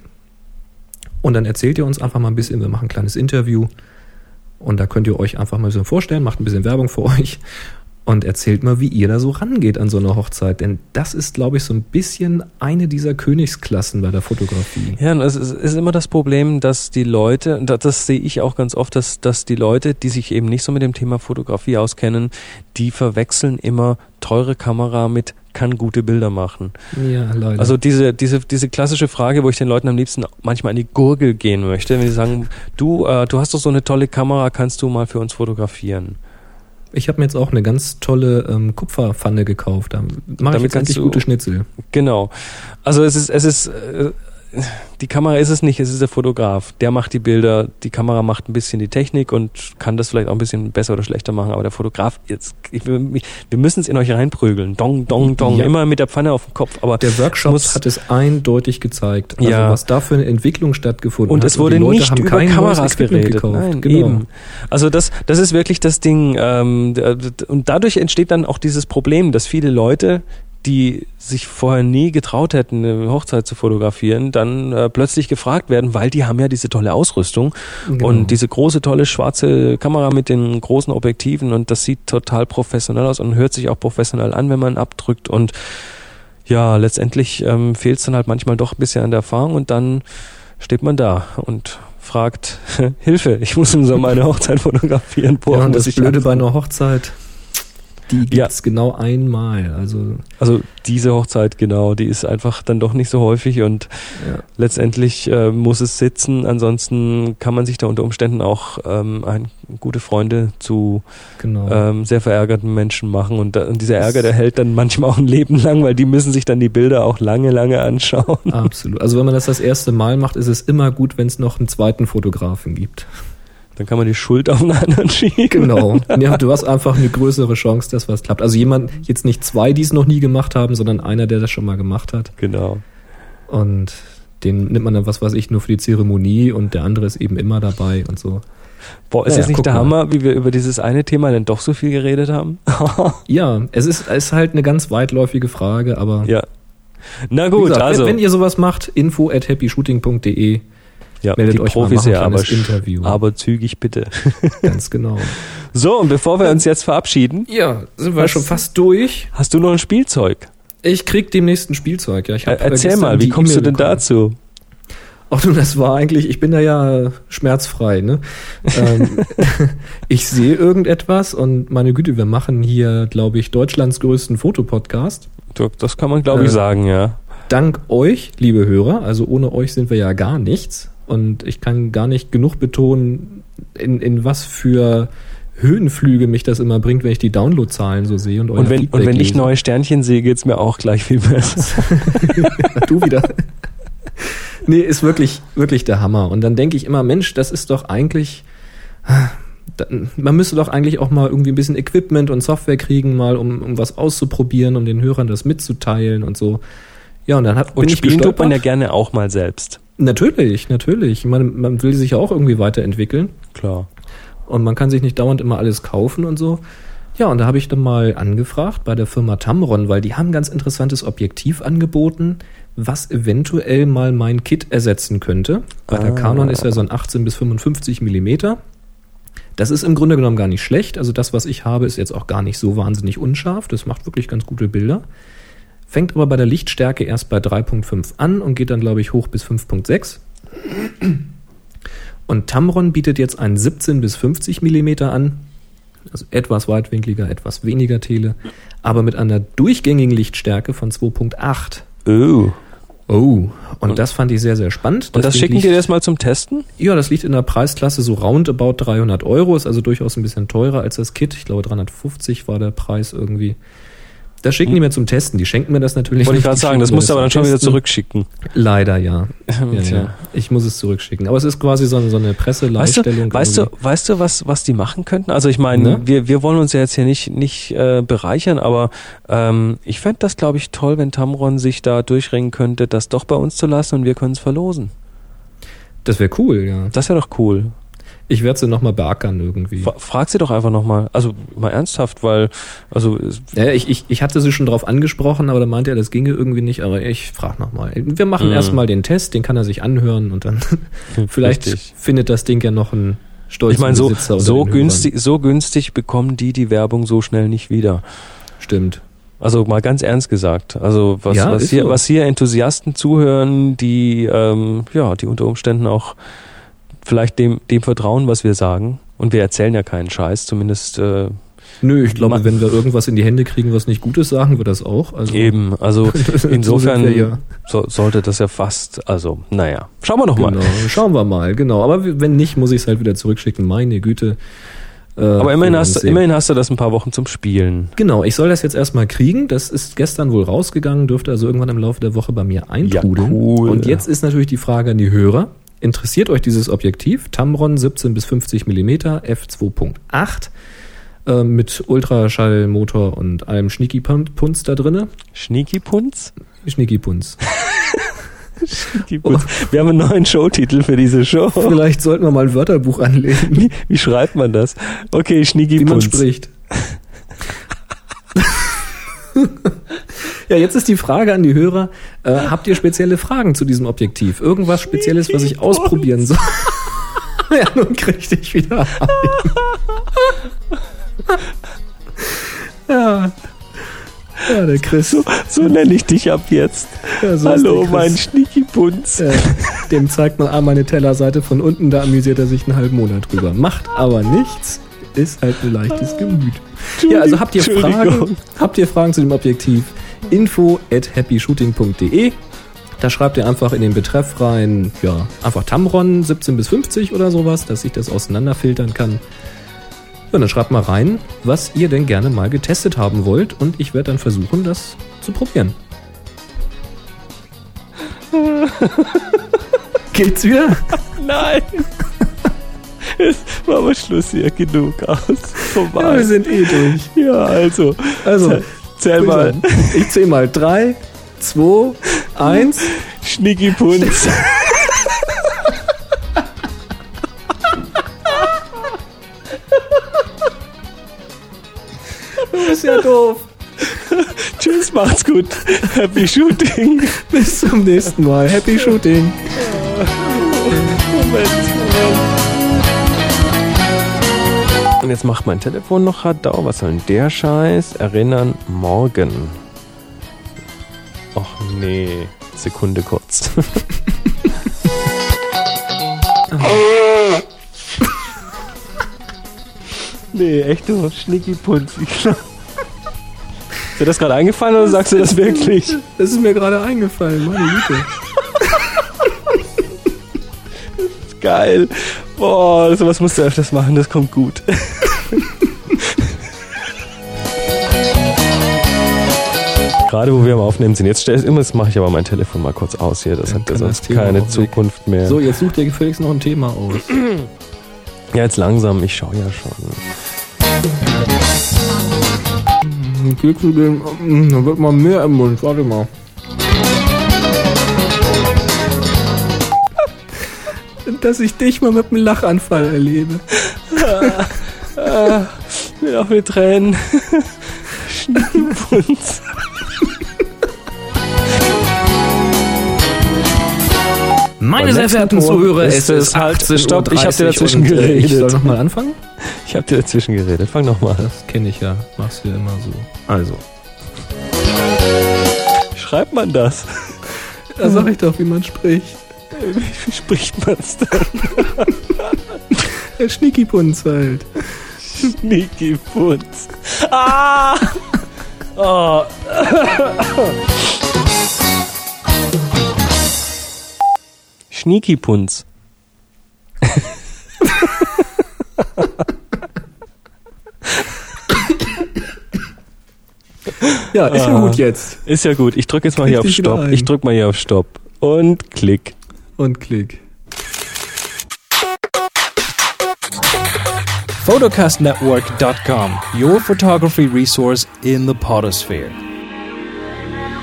und dann erzählt ihr uns einfach mal ein bisschen, wir machen ein kleines Interview und da könnt ihr euch einfach mal so vorstellen, macht ein bisschen Werbung für euch und erzählt mal, wie ihr da so rangeht an so eine Hochzeit, denn das ist, glaube ich, so ein bisschen eine dieser Königsklassen bei der Fotografie. Ja, und es ist, ist immer das Problem, dass die Leute, das, das sehe ich auch ganz oft, dass, dass die Leute, die sich eben nicht so mit dem Thema Fotografie auskennen, die verwechseln immer teure Kamera mit kann gute Bilder machen. Ja, leider. Also diese, diese, diese klassische Frage, wo ich den Leuten am liebsten manchmal an die Gurgel gehen möchte, wenn sie sagen, du, äh, du hast doch so eine tolle Kamera, kannst du mal für uns fotografieren? Ich habe mir jetzt auch eine ganz tolle ähm, Kupferpfanne gekauft. Da mache ich jetzt endlich gute Schnitzel. Genau. Also es ist, es ist, äh, die Kamera ist es nicht, es ist der Fotograf. Der macht die Bilder, die Kamera macht ein bisschen die Technik und kann das vielleicht auch ein bisschen besser oder schlechter machen, aber der Fotograf, jetzt, ich, wir müssen es in euch reinprügeln. Dong, dong, dong, ja. Immer mit der Pfanne auf dem Kopf. Aber der Workshop muss, hat es eindeutig gezeigt. Also ja. was da für eine Entwicklung stattgefunden und hat. Es wurde und die Leute nicht haben über Kameras geredet. Gekauft. Nein, genau. Eben. Also das, das ist wirklich das Ding. Ähm, und dadurch entsteht dann auch dieses Problem, dass viele Leute, die sich vorher nie getraut hätten, eine Hochzeit zu fotografieren, dann äh, plötzlich gefragt werden, weil die haben ja diese tolle Ausrüstung genau. und diese große, tolle schwarze Kamera mit den großen Objektiven und das sieht total professionell aus und hört sich auch professionell an, wenn man abdrückt und ja, letztendlich ähm, fehlt es dann halt manchmal doch ein bisschen an der Erfahrung und dann steht man da und fragt, Hilfe, ich muss im Sommer eine Hochzeit fotografieren. Boah, ja, und das ich Blöde bei einer Hochzeit, die gibt's ja. genau einmal. Also, also diese Hochzeit, genau, die ist einfach dann doch nicht so häufig und ja. letztendlich äh, muss es sitzen. Ansonsten kann man sich da unter Umständen auch ähm, ein, gute Freunde zu genau. ähm, sehr verärgerten Menschen machen. Und, da, und dieser Ärger, der hält dann manchmal auch ein Leben lang, weil die müssen sich dann die Bilder auch lange, lange anschauen. Absolut. Also wenn man das das erste Mal macht, ist es immer gut, wenn es noch einen zweiten Fotografen gibt. Dann kann man die Schuld auf einen anderen schieben. Genau. Ja, du hast einfach eine größere Chance, dass was klappt. Also jemand, jetzt nicht zwei, die es noch nie gemacht haben, sondern einer, der das schon mal gemacht hat. Genau. Und den nimmt man dann, was weiß ich, nur für die Zeremonie und der andere ist eben immer dabei und so. Boah, ist ja, jetzt ja, nicht der mal. Hammer, wie wir über dieses eine Thema denn doch so viel geredet haben? Ja, es ist, es ist halt eine ganz weitläufige Frage, aber... Ja. Na gut, gesagt, also... Wenn, wenn ihr sowas macht, info at happy shooting punkt de. Ja, meldet die euch Profis mal, ja, aber, Interview. aber zügig bitte. Ganz genau. So, und bevor wir uns jetzt verabschieden... Ja, sind wir schon fast durch. Hast du noch ein Spielzeug? Ich krieg demnächst ein Spielzeug, ja. Ich hab Erzähl mal, wie kommst E-Mail du denn bekommen. dazu? Ach du, das war eigentlich, ich bin da ja schmerzfrei, ne? ähm, ich sehe irgendetwas und meine Güte, wir machen hier, glaube ich, Deutschlands größten Fotopodcast. Das kann man, glaube ich, äh, sagen, ja. Dank euch, liebe Hörer, also ohne euch sind wir ja gar nichts. Und ich kann gar nicht genug betonen, in, in was für Höhenflüge mich das immer bringt, wenn ich die Downloadzahlen so sehe und euer Und wenn, Feedback und wenn ich lese. neue Sternchen sehe, geht's mir auch gleich viel besser. Du wieder. Nee, ist wirklich, wirklich der Hammer. Und dann denke ich immer, Mensch, das ist doch eigentlich, dann, man müsste doch eigentlich auch mal irgendwie ein bisschen Equipment und Software kriegen, mal um, um was auszuprobieren, um den Hörern das mitzuteilen und so. Ja, und dann hat, und spielen tut man ja gerne auch mal selbst. Natürlich, natürlich. Man, man will sich ja auch irgendwie weiterentwickeln. Klar. Und man kann sich nicht dauernd immer alles kaufen und so. Ja, und da habe ich dann mal angefragt bei der Firma Tamron, weil die haben ein ganz interessantes Objektiv angeboten, was eventuell mal mein Kit ersetzen könnte. Bei der ah. Canon ist ja so ein achtzehn bis fünfundfünfzig Millimeter. Das ist im Grunde genommen gar nicht schlecht. Also das, was ich habe, ist jetzt auch gar nicht so wahnsinnig unscharf. Das macht wirklich ganz gute Bilder. Fängt aber bei der Lichtstärke erst bei drei Komma fünf an und geht dann, glaube ich, hoch bis fünf Komma sechs. Und Tamron bietet jetzt einen siebzehn bis fünfzig Millimeter an. Also etwas weitwinkliger, etwas weniger Tele, aber mit einer durchgängigen Lichtstärke von zwei Komma acht. Oh. Oh, und, und das fand ich sehr, sehr spannend. Und das, das schicken die dir das mal zum Testen? Ja, das liegt in der Preisklasse so roundabout dreihundert Euro, ist also durchaus ein bisschen teurer als das Kit. Ich glaube dreihundertfünfzig war der Preis irgendwie. Das schicken hm. die mir zum Testen. Die schenken mir das natürlich. Wollte ich gerade sagen, das musst du aber dann schon wieder zurückschicken. Leider, ja. ja, ja. Ich muss es zurückschicken. Aber es ist quasi so eine, so eine Presseleihstellung. Weißt du, weißt du, weißt du, was, was die machen könnten? Also ich meine, ne? wir, wir wollen uns ja jetzt hier nicht, nicht äh, bereichern, aber ähm, ich fände das, glaube ich, toll, wenn Tamron sich da durchringen könnte, das doch bei uns zu lassen und wir können es verlosen. Das wäre cool, ja. Das wäre doch cool. Ich werde sie nochmal beackern irgendwie. Frag sie doch einfach nochmal. Also mal ernsthaft, weil... also ja, ich, ich, ich hatte sie schon drauf angesprochen, aber da meinte er, das ginge irgendwie nicht. Aber ich frage nochmal. Wir machen mhm. erstmal den Test, den kann er sich anhören und dann vielleicht Richtig. findet das Ding ja noch einen stolzen Ich meine, so, Besitzer so, günstig, so günstig bekommen die die Werbung so schnell nicht wieder. Stimmt. Also mal ganz ernst gesagt. Also was, ja, was, hier, so. was hier Enthusiasten zuhören, die, ähm, ja, die unter Umständen auch vielleicht dem, dem vertrauen, was wir sagen. Und wir erzählen ja keinen Scheiß, zumindest... Äh, Nö, ich glaube, wenn wir irgendwas in die Hände kriegen, was nicht Gutes, sagen wir das auch. Also eben, also insofern so ja. so, sollte das ja fast, also naja, schauen wir noch genau, mal. Schauen wir mal, genau. Aber wenn nicht, muss ich es halt wieder zurückschicken, meine Güte. Äh, Aber immerhin hast, du, immerhin hast du das ein paar Wochen zum Spielen. Genau, ich soll das jetzt erstmal kriegen. Das ist gestern wohl rausgegangen, dürfte also irgendwann im Laufe der Woche bei mir eintrudeln. Ja, cool. Und jetzt ist natürlich die Frage an die Hörer. Interessiert euch dieses Objektiv? Tamron siebzehn bis fünfzig Millimeter, f zwei Komma acht äh, mit Ultraschallmotor und allem Schnicki-Punz da drinne. Schnicki-Punz? Schnicki-Punz. Oh. Wir haben einen neuen Showtitel für diese Show. Vielleicht sollten wir mal ein Wörterbuch anlegen. Wie, wie schreibt man das? Okay, Schnicki-Punz. Wie man spricht. Ja, jetzt ist die Frage an die Hörer, äh, habt ihr spezielle Fragen zu diesem Objektiv? Irgendwas Spezielles, was ich ausprobieren soll? Ja, nun krieg ich dich wieder ein. Ja. Ja, der Chris. So, so nenne ich dich ab jetzt. Ja, so Hallo, mein Schnicki-Punz. Ja, dem zeigt man einmal meine Tellerseite von unten, da amüsiert er sich einen halben Monat drüber. Macht aber nichts, ist halt ein leichtes Gemüt. Ja, also habt ihr Fragen, habt ihr Fragen zu dem Objektiv? info at happy shooting punkt de. Da schreibt ihr einfach in den Betreff rein, ja, einfach Tamron siebzehn bis fünfzig oder sowas, dass ich das auseinanderfiltern kann. Ja, dann schreibt mal rein, was ihr denn gerne mal getestet haben wollt und ich werde dann versuchen, das zu probieren. Geht's wieder? Nein! Jetzt machen wir Schluss hier, genug aus. Vorbei. Ja, wir sind eh durch. Ja, also. Also, zähl mal. Ich zähl mal. drei, zwei, eins. Schnicki-Punz. Du bist ja doof. Tschüss, macht's gut. Happy Shooting. Bis zum nächsten Mal. Happy Shooting. Moment, Moment. Und jetzt macht mein Telefon noch Radau. Was soll denn der Scheiß? Erinnern morgen. Och nee. Sekunde kurz. Nee, echt du, Schnicki-Punz. Ist dir das gerade eingefallen oder sagst du das wirklich? Das ist mir gerade eingefallen, meine Güte. Geil. Boah, sowas musst du öfters machen, das kommt gut. Gerade wo wir am Aufnehmen sind. Jetzt stell es immer, das mache ich aber mein Telefon mal kurz aus hier. Das Dann hat ja sonst keine Zukunft mehr. So, jetzt such dir gefälligst noch ein Thema aus. Ja, jetzt langsam, ich schaue ja schon. Kekse gehen, da wird mal mehr im Mund, warte mal. Dass ich dich mal mit einem Lachanfall erlebe. ah, ah, mir auch mit Tränen. Schniepunz. Meine sehr verehrten Zuhörer, es ist achtzehn Uhr dreißig. Stopp, ich hab dir dazwischen und, geredet. Ich soll nochmal anfangen? Ich hab dir dazwischen geredet, fang nochmal. Das kenne ich ja, machst du ja immer so. Also. Wie schreibt man das? Da sag ich doch, wie man spricht. Wie spricht man's denn? Der Schnickipunz halt. Schnickipunz. Ah! Oh. Schniekipunz. Ja, ist ja gut jetzt. Ist ja gut. Ich drück jetzt mal hier auf Stopp. Ich drück mal hier auf Stopp. Und klick. Und klick. photocast network dot com, your photography resource in the potosphere.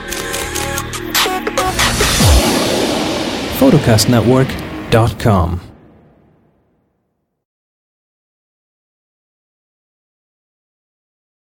photocast network dot com